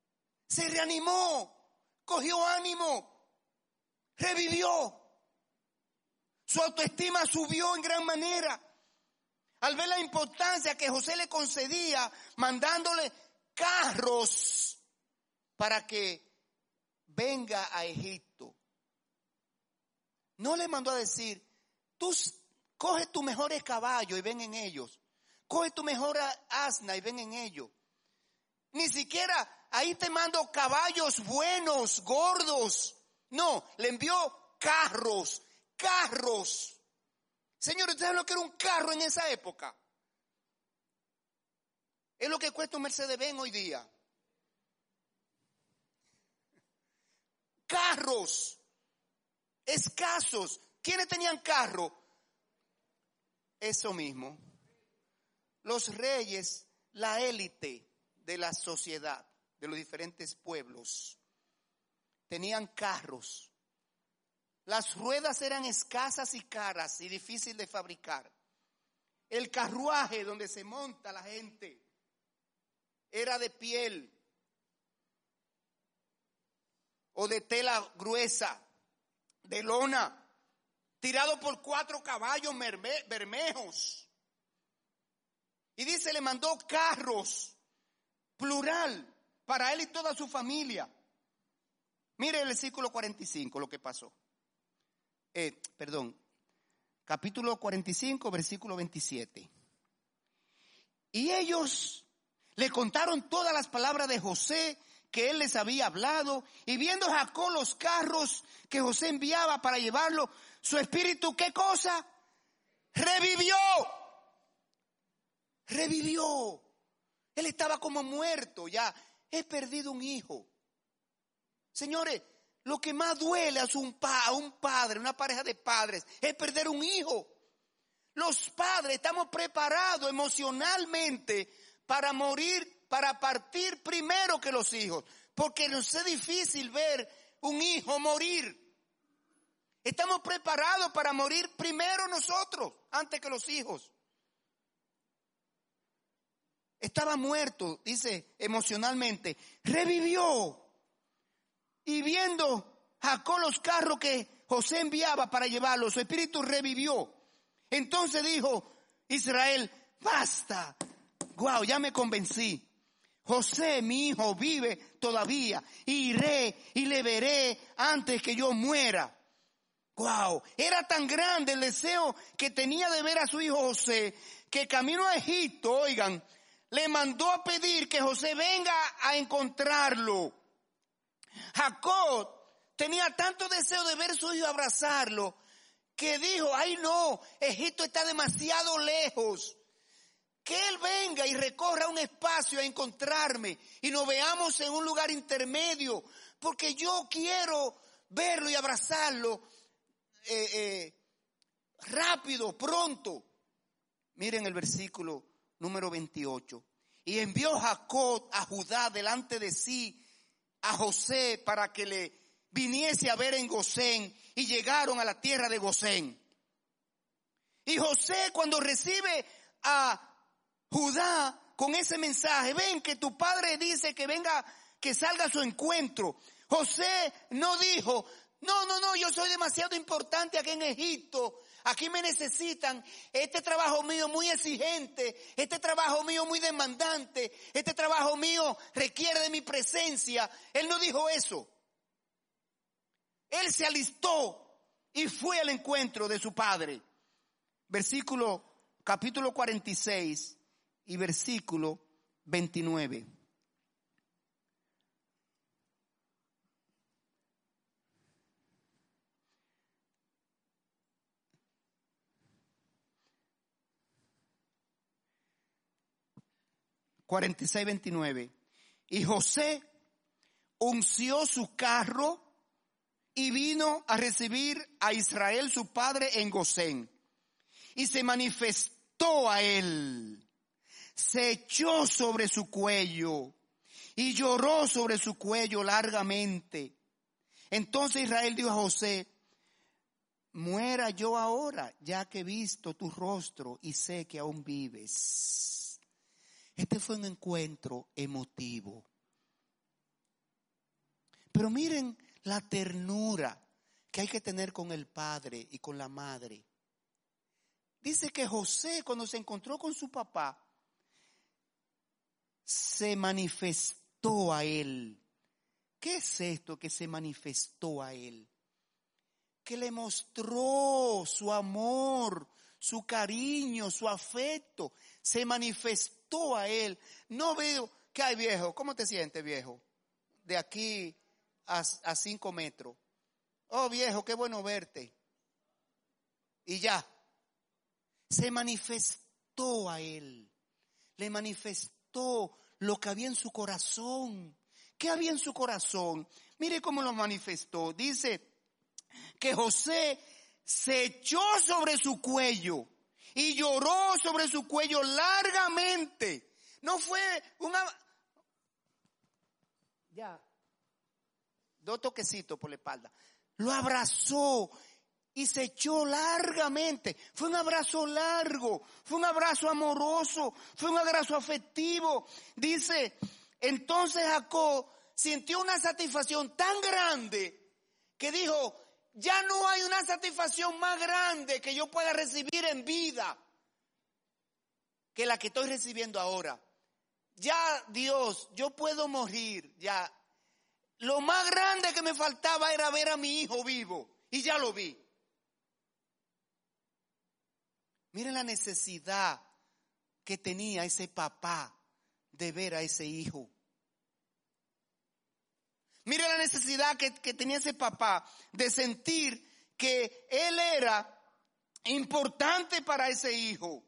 cogió ánimo, revivió, su autoestima subió en gran manera. Al ver la importancia que José le concedía, mandándole carros para que venga a Egipto. No le mandó a decir, tú coge tus mejores caballos y ven en ellos. Coge tu mejor asna y ven en ellos. Ni siquiera ahí te mando caballos buenos, gordos. No, le envió carros. Señores, ¿ustedes saben lo que era un carro en esa época? Es lo que cuesta un Mercedes-Benz hoy día. Carros escasos. ¿Quiénes tenían carro? Eso mismo. Los reyes, la élite de la sociedad, de los diferentes pueblos, tenían carros. Las ruedas eran escasas y caras y difíciles de fabricar. El carruaje donde se monta la gente era de piel o de tela gruesa, de lona, tirado por 4 caballos bermejos. Y dice, le mandó carros, plural, para él y toda su familia. Mire el versículo 45, lo que pasó. Capítulo 45, versículo 27. Y ellos le contaron todas las palabras de José que él les había hablado. Y viendo Jacob los carros que José enviaba para llevarlo, su espíritu, ¿qué cosa? Revivió. Revivió. Él estaba como muerto ya. He perdido un hijo. Señores, lo que más duele a un padre, una pareja de padres, es perder un hijo. Los padres estamos preparados emocionalmente para morir, para partir primero que los hijos, porque nos es difícil ver un hijo morir. Estamos preparados para morir primero nosotros, antes que los hijos. Estaba muerto, dice emocionalmente, revivió. Y viendo Jacob los carros que José enviaba para llevarlo, su espíritu revivió. Entonces dijo Israel, basta. Guau, ya me convencí. José, mi hijo, vive todavía. Iré y le veré antes que yo muera. Guau, era tan grande el deseo que tenía de ver a su hijo José, que camino a Egipto, oigan, le mandó a pedir que José venga a encontrarlo. Jacob tenía tanto deseo de ver a su hijo, abrazarlo, que dijo, ay no, Egipto está demasiado lejos. Que él venga y recorra un espacio a encontrarme y nos veamos en un lugar intermedio, porque yo quiero verlo y abrazarlo rápido, pronto. Miren el versículo número 28. Y envió Jacob a Judá delante de sí a José para que le viniese a ver en Gosén, y llegaron a la tierra de Gosén. Y José, cuando recibe a Judá con ese mensaje, ven que tu padre dice que venga, que salga a su encuentro. José no dijo, no, yo soy demasiado importante aquí en Egipto, aquí me necesitan, este trabajo mío muy exigente, este trabajo mío muy demandante, este trabajo mío requiere de mi presencia. Él no dijo eso. Él se alistó y fue al encuentro de su padre. Capítulo 46 y versículo 29. Y José unció su carro y vino a recibir a Israel su padre en Gosén. Y se manifestó a él, se echó sobre su cuello y lloró sobre su cuello largamente. Entonces Israel dijo a José, muera yo ahora, ya que he visto tu rostro y sé que aún vives. Este fue un encuentro emotivo. Pero miren la ternura que hay que tener con el padre y con la madre. Dice que José, cuando se encontró con su papá, se manifestó a él. ¿Qué es esto que se manifestó a él? Que le mostró su amor, su cariño, su afecto. Se manifestó a él. No veo, ¿qué hay, viejo? ¿Cómo te sientes, viejo? De aquí a 5 metros. Oh, viejo, qué bueno verte. Y ya. Se manifestó a él. Le manifestó lo que había en su corazón. ¿Qué había en su corazón? Mire cómo lo manifestó. Dice que José se echó sobre su cuello y lloró sobre su cuello largamente. No fue ya, 2 toquecitos por la espalda. Lo abrazó y se echó largamente. Fue un abrazo largo, fue un abrazo amoroso, fue un abrazo afectivo. Dice, entonces Jacob sintió una satisfacción tan grande que dijo, ya no hay una satisfacción más grande que yo pueda recibir en vida que la que estoy recibiendo ahora. Ya, Dios, yo puedo morir, ya. Lo más grande que me faltaba era ver a mi hijo vivo, y ya lo vi. Miren la necesidad que tenía ese papá de ver a ese hijo. Mire la necesidad que tenía ese papá de sentir que él era importante para ese hijo.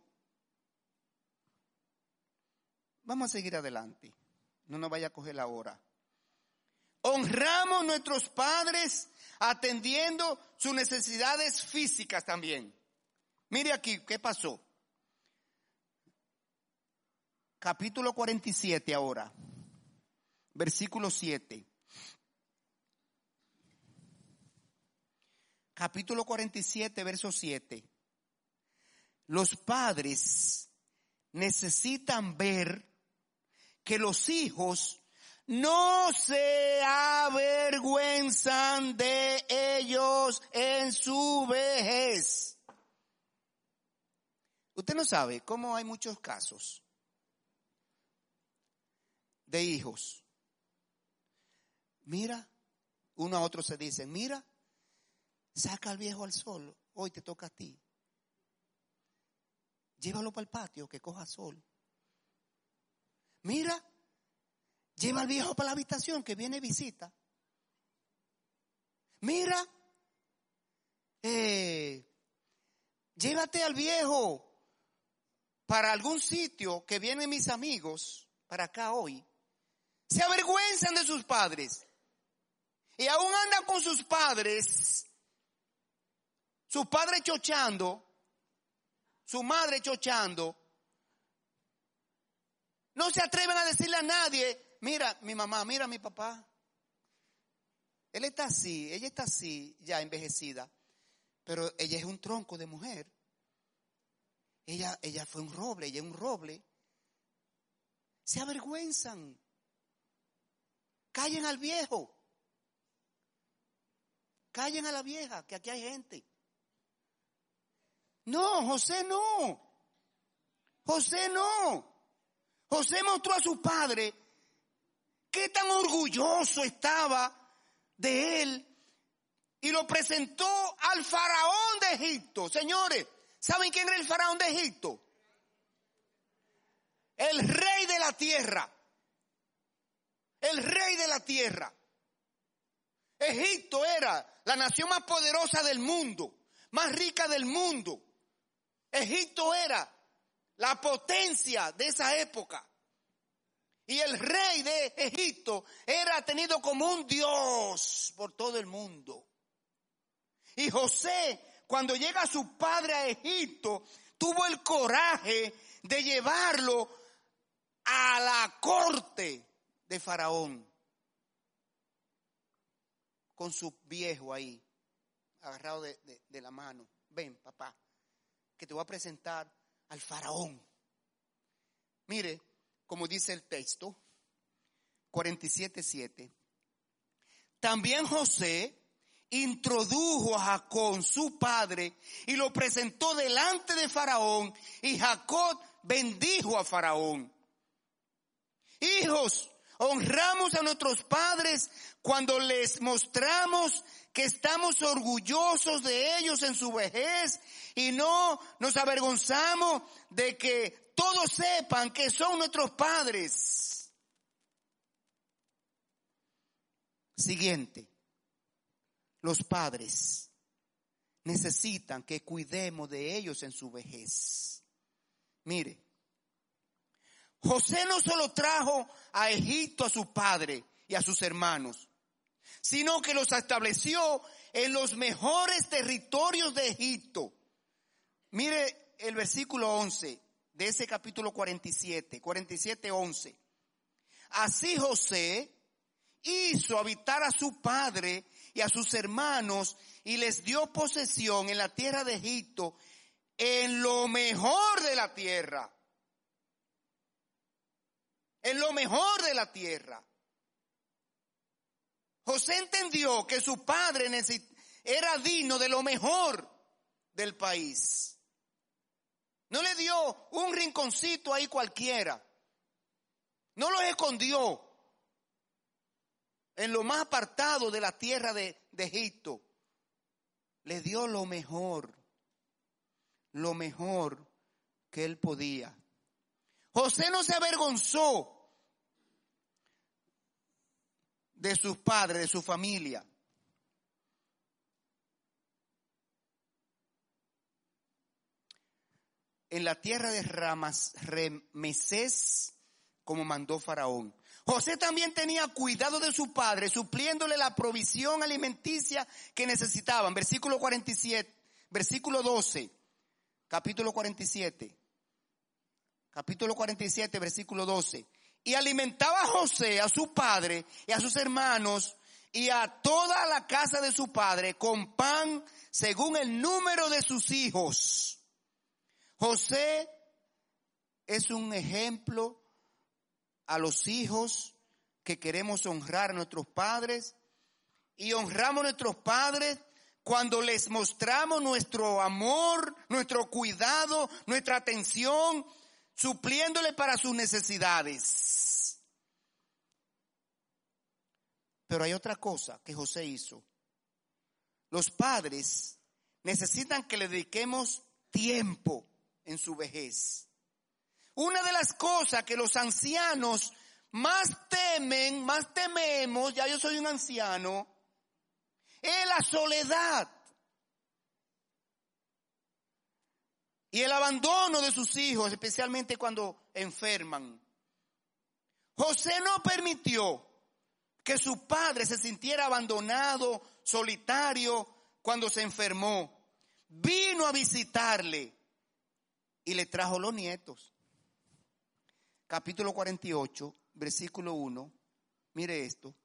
Vamos a seguir adelante. No nos vaya a coger la hora. Honramos a nuestros padres atendiendo sus necesidades físicas también. Mire aquí, ¿qué pasó? Capítulo 47 ahora, versículo 7. Capítulo 47, verso 7. Los padres necesitan ver que los hijos no se avergüenzan de ellos en su vejez. Usted no sabe cómo hay muchos casos de hijos. Mira, uno a otro se dice, mira, saca al viejo al sol, hoy te toca a ti. Llévalo para el patio que coja sol. Mira, lleva al viejo para la habitación que viene visita. Mira, llévate al viejo para algún sitio que vienen mis amigos para acá hoy. Se avergüenzan de sus padres y aún andan con sus padres chochando, su madre chochando. No se atreven a decirle a nadie, mira mi mamá, mira mi papá. Él está así, ella está así, ya envejecida, pero ella es un tronco de mujer. Ella fue un roble, ella es un roble. Se avergüenzan. Callen al viejo. Callen a la vieja, que aquí hay gente. No, José no. José no. José mostró a su padre qué tan orgulloso estaba de él y lo presentó al faraón de Egipto. Señores, ¿saben quién era el faraón de Egipto? El rey de la tierra. El rey de la tierra. Egipto era la nación más poderosa del mundo, más rica del mundo. Egipto era la potencia de esa época. Y el rey de Egipto era tenido como un dios por todo el mundo. Y José, cuando llega su padre a Egipto, tuvo el coraje de llevarlo a la corte de Faraón. Con su viejo ahí, agarrado de la mano. Ven, papá, que te voy a presentar al Faraón. Mire, como dice el texto, 47:7. También José introdujo a Jacob, su padre, y lo presentó delante de Faraón, y Jacob bendijo a Faraón. Hijos, honramos a nuestros padres cuando les mostramos que estamos orgullosos de ellos en su vejez y no nos avergonzamos de que todos sepan que son nuestros padres. Siguiente. Los padres necesitan que cuidemos de ellos en su vejez. Mire, José no solo trajo a Egipto a su padre y a sus hermanos, sino que los estableció en los mejores territorios de Egipto. Mire el versículo 11 de ese capítulo 47:11. Así José hizo habitar a su padre y a sus hermanos y les dio posesión en la tierra de Egipto, en lo mejor de la tierra. En lo mejor de la tierra. José entendió que su padre era digno de lo mejor del país. No le dio un rinconcito ahí cualquiera. No los escondió en lo más apartado de la tierra de Egipto. Le dio lo mejor que él podía. José no se avergonzó de sus padres, de su familia. En la tierra de Ramesés, como mandó Faraón. José también tenía cuidado de su padre, supliéndole la provisión alimenticia que necesitaban. Versículo 47, versículo 12, capítulo 47, versículo 12. Y alimentaba a José, a su padre y a sus hermanos y a toda la casa de su padre con pan según el número de sus hijos. José es un ejemplo a los hijos que queremos honrar a nuestros padres, y honramos a nuestros padres cuando les mostramos nuestro amor, nuestro cuidado, nuestra atención, supliéndole para sus necesidades. Pero hay otra cosa que José hizo. Los padres necesitan que le dediquemos tiempo en su vejez. Una de las cosas que los ancianos más tememos, ya yo soy un anciano, es la soledad y el abandono de sus hijos, especialmente cuando enferman. José no permitió que su padre se sintiera abandonado, solitario, cuando se enfermó. Vino a visitarle y le trajo los nietos. Capítulo 48, versículo 1. Mire esto.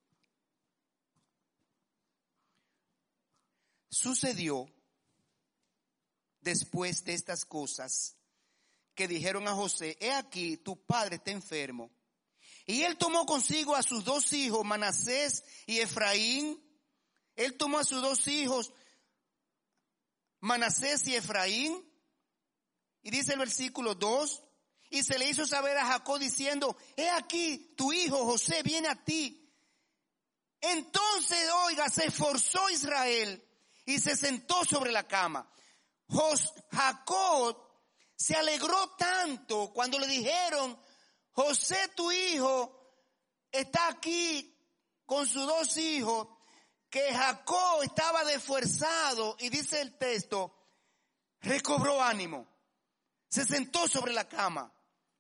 Sucedió después de estas cosas que dijeron a José: he aquí, tu padre está enfermo. Y él tomó consigo a sus dos hijos, Manasés y Efraín. Él tomó a sus dos hijos, Manasés y Efraín. Y dice el versículo 2, y se le hizo saber a Jacob diciendo: he aquí, tu hijo José viene a ti. Entonces, oiga, se esforzó Israel y se sentó sobre la cama. Jacob se alegró tanto cuando le dijeron: José, tu hijo, está aquí con sus dos hijos, que Jacob estaba desfuerzado, y dice el texto, recobró ánimo, se sentó sobre la cama.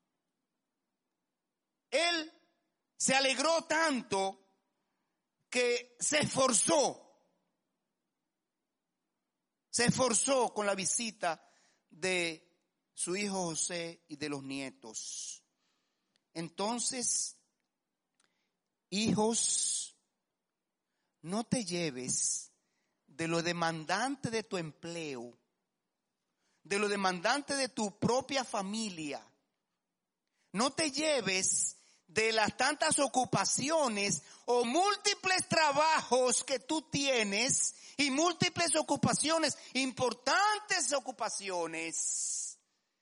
Él se alegró tanto que se esforzó con la visita de su hijo José y de los nietos. Entonces, hijos, no te lleves de lo demandante de tu empleo, de lo demandante de tu propia familia. No te lleves de las tantas ocupaciones o múltiples trabajos que tú tienes, y múltiples ocupaciones, importantes ocupaciones.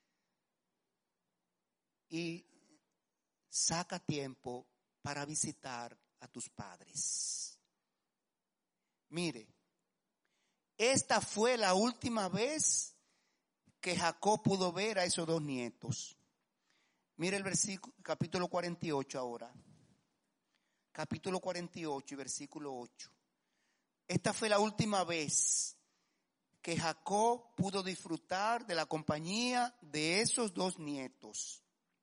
Y saca tiempo para visitar a tus padres. Mire, esta fue la última vez que Jacob pudo ver a esos dos nietos. Mire el versículo, capítulo 48 ahora. Capítulo 48 y versículo 8. Esta fue la última vez que Jacob pudo disfrutar de la compañía de esos dos nietos.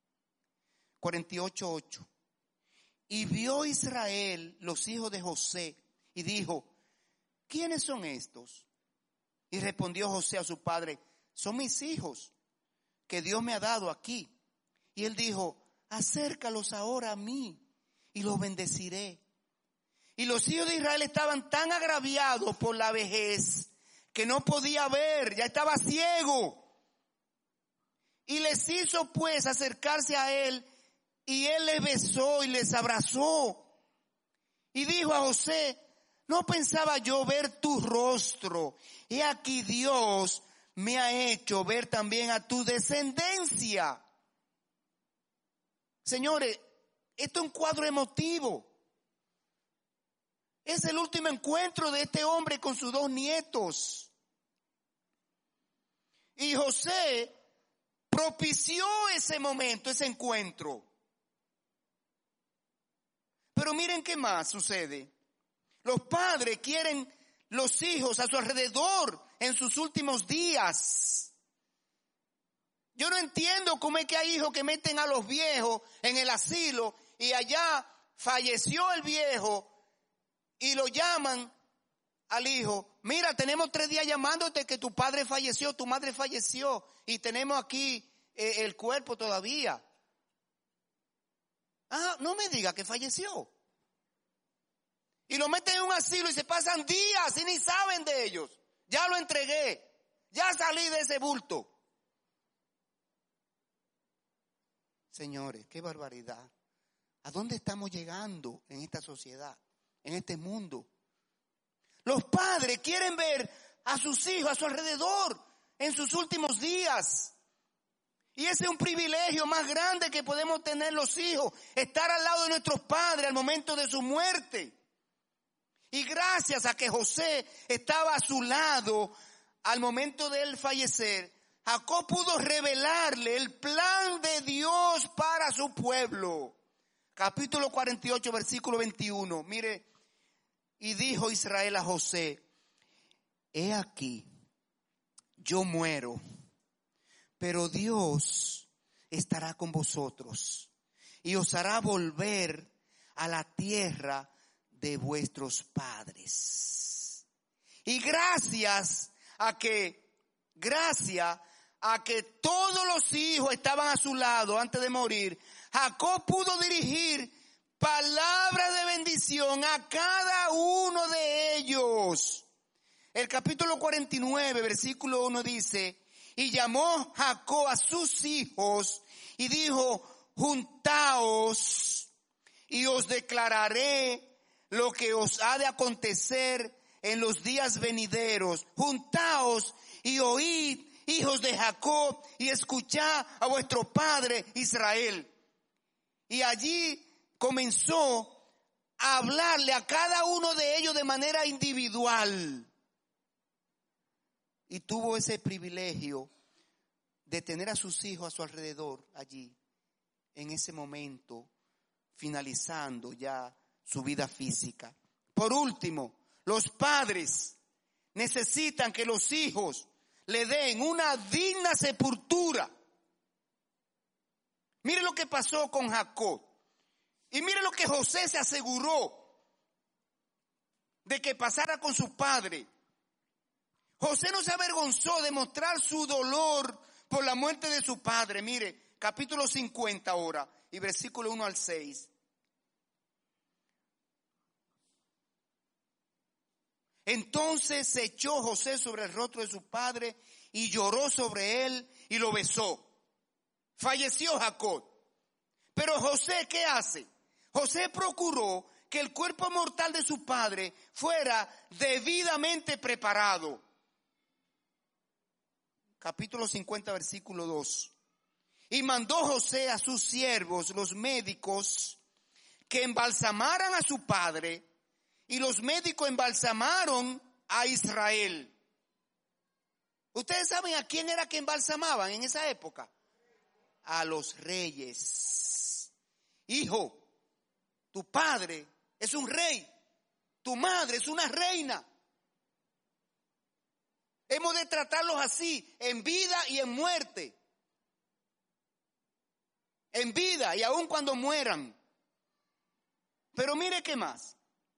48:8. Y vio Israel los hijos de José y dijo: ¿quiénes son estos? Y respondió José a su padre: son mis hijos que Dios me ha dado aquí. Y él dijo: acércalos ahora a mí y los bendeciré. Y los hijos de Israel estaban tan agraviados por la vejez que no podía ver, ya estaba ciego. Y les hizo pues acercarse a él, y él les besó y les abrazó. Y dijo a José: no pensaba yo ver tu rostro, y aquí Dios me ha hecho ver también a tu descendencia. Señores, esto es un cuadro emotivo. Es el último encuentro de este hombre con sus dos nietos. Y José propició ese momento, ese encuentro. Pero miren qué más sucede. Los padres quieren los hijos a su alrededor en sus últimos días. Yo no entiendo cómo es que hay hijos que meten a los viejos en el asilo y allá falleció el viejo y lo llaman al hijo. Mira, tenemos 3 días llamándote que tu padre falleció, tu madre falleció y tenemos aquí el cuerpo todavía. Ah, no me diga que falleció. Y lo meten en un asilo y se pasan días y ni saben de ellos. Ya lo entregué, ya salí de ese bulto. Señores, qué barbaridad. ¿A dónde estamos llegando en esta sociedad, en este mundo? Los padres quieren ver a sus hijos a su alrededor en sus últimos días. Y ese es un privilegio más grande que podemos tener los hijos, estar al lado de nuestros padres al momento de su muerte. Y gracias a que José estaba a su lado al momento de él fallecer, Jacob pudo revelarle el plan de Dios para su pueblo. Capítulo 48, versículo 21. Mire, y dijo Israel a José: he aquí, yo muero, pero Dios estará con vosotros y os hará volver a la tierra de vuestros padres. Y gracias a que todos los hijos estaban a su lado antes de morir, Jacob pudo dirigir palabras de bendición a cada uno de ellos. El capítulo 49, versículo 1 dice: y llamó Jacob a sus hijos y dijo: juntaos y os declararé lo que os ha de acontecer en los días venideros. Juntaos y oíd, hijos de Jacob, y escuchad a vuestro padre Israel. Y allí comenzó a hablarle a cada uno de ellos de manera individual. Y tuvo ese privilegio de tener a sus hijos a su alrededor allí, en ese momento, finalizando ya su vida física. Por último, los padres necesitan que los hijos le den una digna sepultura. Mire lo que pasó con Jacob. Y mire lo que José se aseguró de que pasara con su padre. José no se avergonzó de mostrar su dolor por la muerte de su padre. Mire, capítulo 50 ahora, y versículo 1 al 6. Entonces se echó José sobre el rostro de su padre y lloró sobre él y lo besó. Falleció Jacob. Pero José, ¿qué hace? José procuró que el cuerpo mortal de su padre fuera debidamente preparado. Capítulo 50, versículo 2. Y mandó José a sus siervos, los médicos, que embalsamaran a su padre, y los médicos embalsamaron a Israel. ¿Ustedes saben a quién era que embalsamaban en esa época? A los reyes. Hijo, tu padre es un rey, tu madre es una reina. Hemos de tratarlos así, en vida y en muerte. En vida y aun cuando mueran. Pero mire qué más.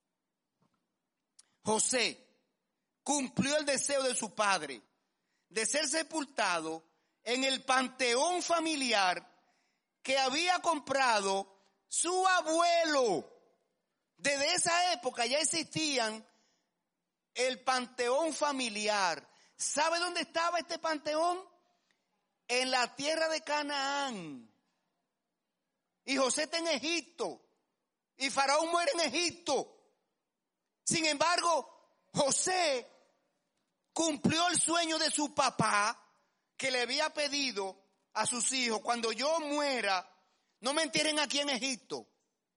José cumplió el deseo de su padre de ser sepultado en el panteón familiar que había comprado su abuelo. Desde esa época ya existían el panteón familiar. ¿Sabe dónde estaba este panteón? En la tierra de Canaán. Y José está en Egipto. Y Faraón muere en Egipto. Sin embargo, José cumplió el sueño de su papá que le había pedido a sus hijos: cuando yo muera, no me entierren aquí en Egipto.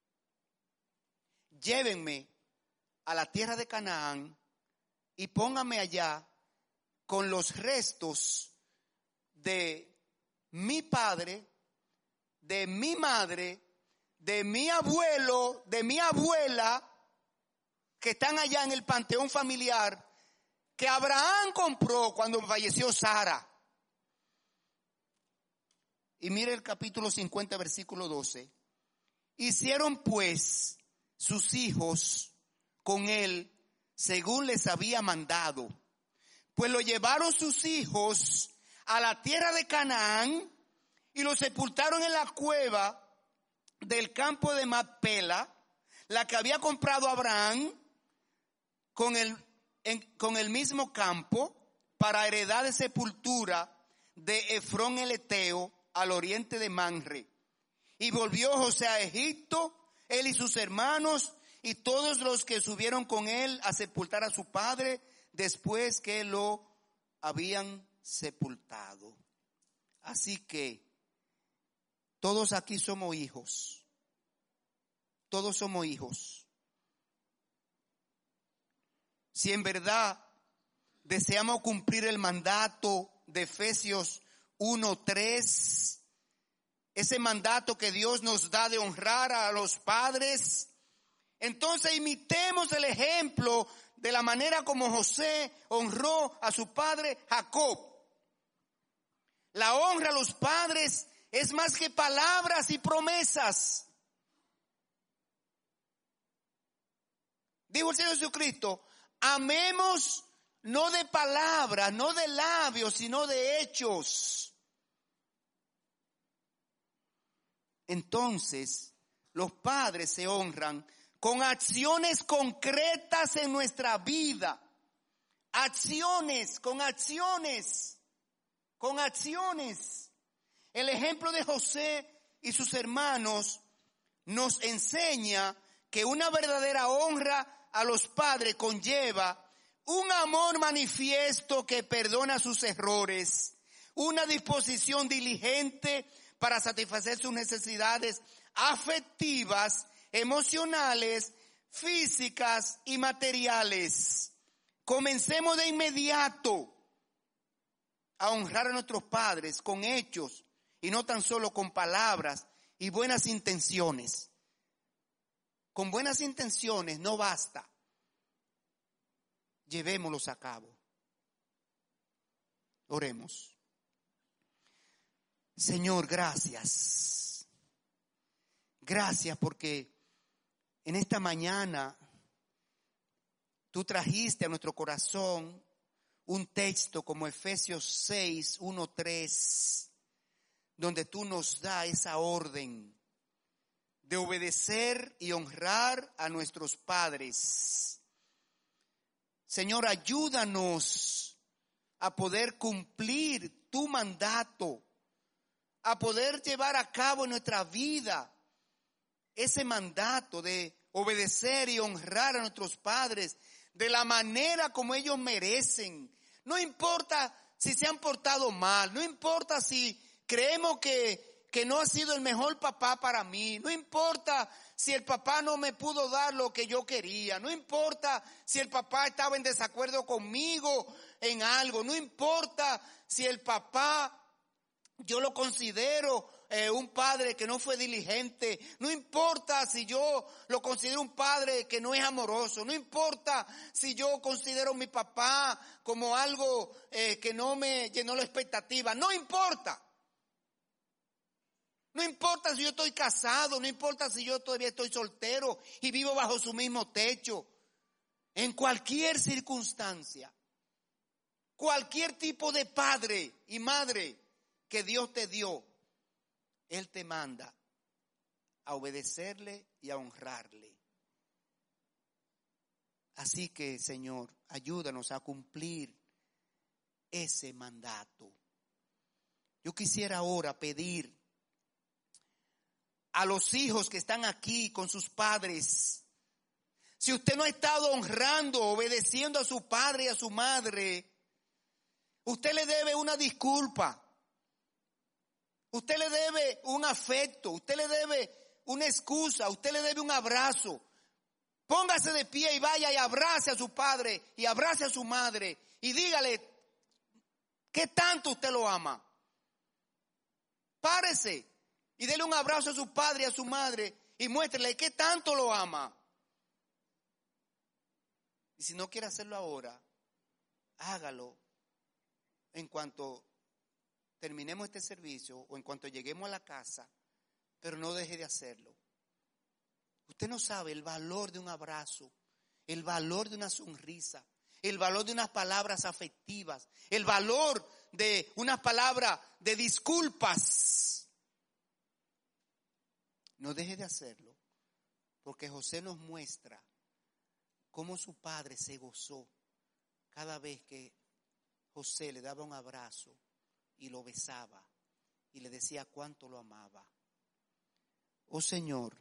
Llévenme a la tierra de Canaán y pónganme allá con los restos de mi padre, de mi madre, de mi abuelo, de mi abuela, que están allá en el panteón familiar, que Abraham compró cuando falleció Sara. Y mire el capítulo 50, versículo 12. Hicieron pues sus hijos con él según les había mandado. Pues lo llevaron sus hijos a la tierra de Canaán y lo sepultaron en la cueva del campo de Macpela, la que había comprado Abraham con el mismo campo para heredad de sepultura de Efrón el Eteo al oriente de Manre. Y volvió José a Egipto, él y sus hermanos y todos los que subieron con él a sepultar a su padre después que lo habían sepultado. Así que todos aquí somos hijos. Todos somos hijos. Si en verdad deseamos cumplir el mandato de Efesios 1:3, ese mandato que Dios nos da de honrar a los padres, entonces imitemos el ejemplo de la manera como José honró a su padre Jacob. La honra a los padres es más que palabras y promesas. Dijo el Señor Jesucristo, amemos no de palabras, no de labios, sino de hechos. Entonces, los padres se honran con acciones concretas en nuestra vida. Acciones, con acciones. El ejemplo de José y sus hermanos nos enseña que una verdadera honra a los padres conlleva un amor manifiesto que perdona sus errores, una disposición diligente para satisfacer sus necesidades afectivas, emocionales, físicas y materiales. Comencemos de inmediato a honrar a nuestros padres con hechos y no tan solo con palabras y buenas intenciones. Con buenas intenciones no basta. Llevémoslos a cabo. Oremos. Señor, gracias. Gracias porque en esta mañana tú trajiste a nuestro corazón un texto como Efesios 6, 1, 3, donde tú nos das esa orden de obedecer y honrar a nuestros padres. Señor, ayúdanos a poder cumplir tu mandato, a poder llevar a cabo en nuestra vida ese mandato de obedecer y honrar a nuestros padres de la manera como ellos merecen. No importa si se han portado mal, no importa si creemos que no ha sido el mejor papá para mí, no importa si el papá no me pudo dar lo que yo quería, no importa si el papá estaba en desacuerdo conmigo en algo, no importa si el papá yo lo considero un padre que no fue diligente, no importa si yo lo considero un padre que no es amoroso, no importa si yo considero a mi papá como algo que no me llenó la expectativa, no importa. No importa si yo estoy casado, no importa si yo todavía estoy soltero y vivo bajo su mismo techo. En cualquier circunstancia, cualquier tipo de padre y madre que Dios te dio, Él te manda a obedecerle y a honrarle. Así que, Señor, ayúdanos a cumplir ese mandato. Yo quisiera ahora pedir a los hijos que están aquí con sus padres, si usted no ha estado honrando, obedeciendo a su padre y a su madre, usted le debe una disculpa. Usted le debe un afecto, usted le debe una excusa, usted le debe un abrazo. Póngase de pie y vaya y abrace a su padre y abrace a su madre y dígale qué tanto usted lo ama. Párese y dele un abrazo a su padre y a su madre y muéstrele qué tanto lo ama. Y si no quiere hacerlo ahora, hágalo en cuanto terminemos este servicio o en cuanto lleguemos a la casa, pero no deje de hacerlo. Usted no sabe el valor de un abrazo, el valor de una sonrisa, el valor de unas palabras afectivas, el valor de unas palabras de disculpas. No deje de hacerlo, porque José nos muestra cómo su padre se gozó cada vez que José le daba un abrazo y lo besaba y le decía cuánto lo amaba. Oh Señor,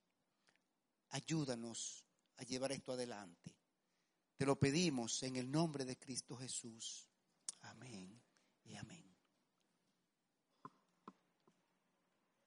ayúdanos a llevar esto adelante. Te lo pedimos en el nombre de Cristo Jesús. Amén y amén.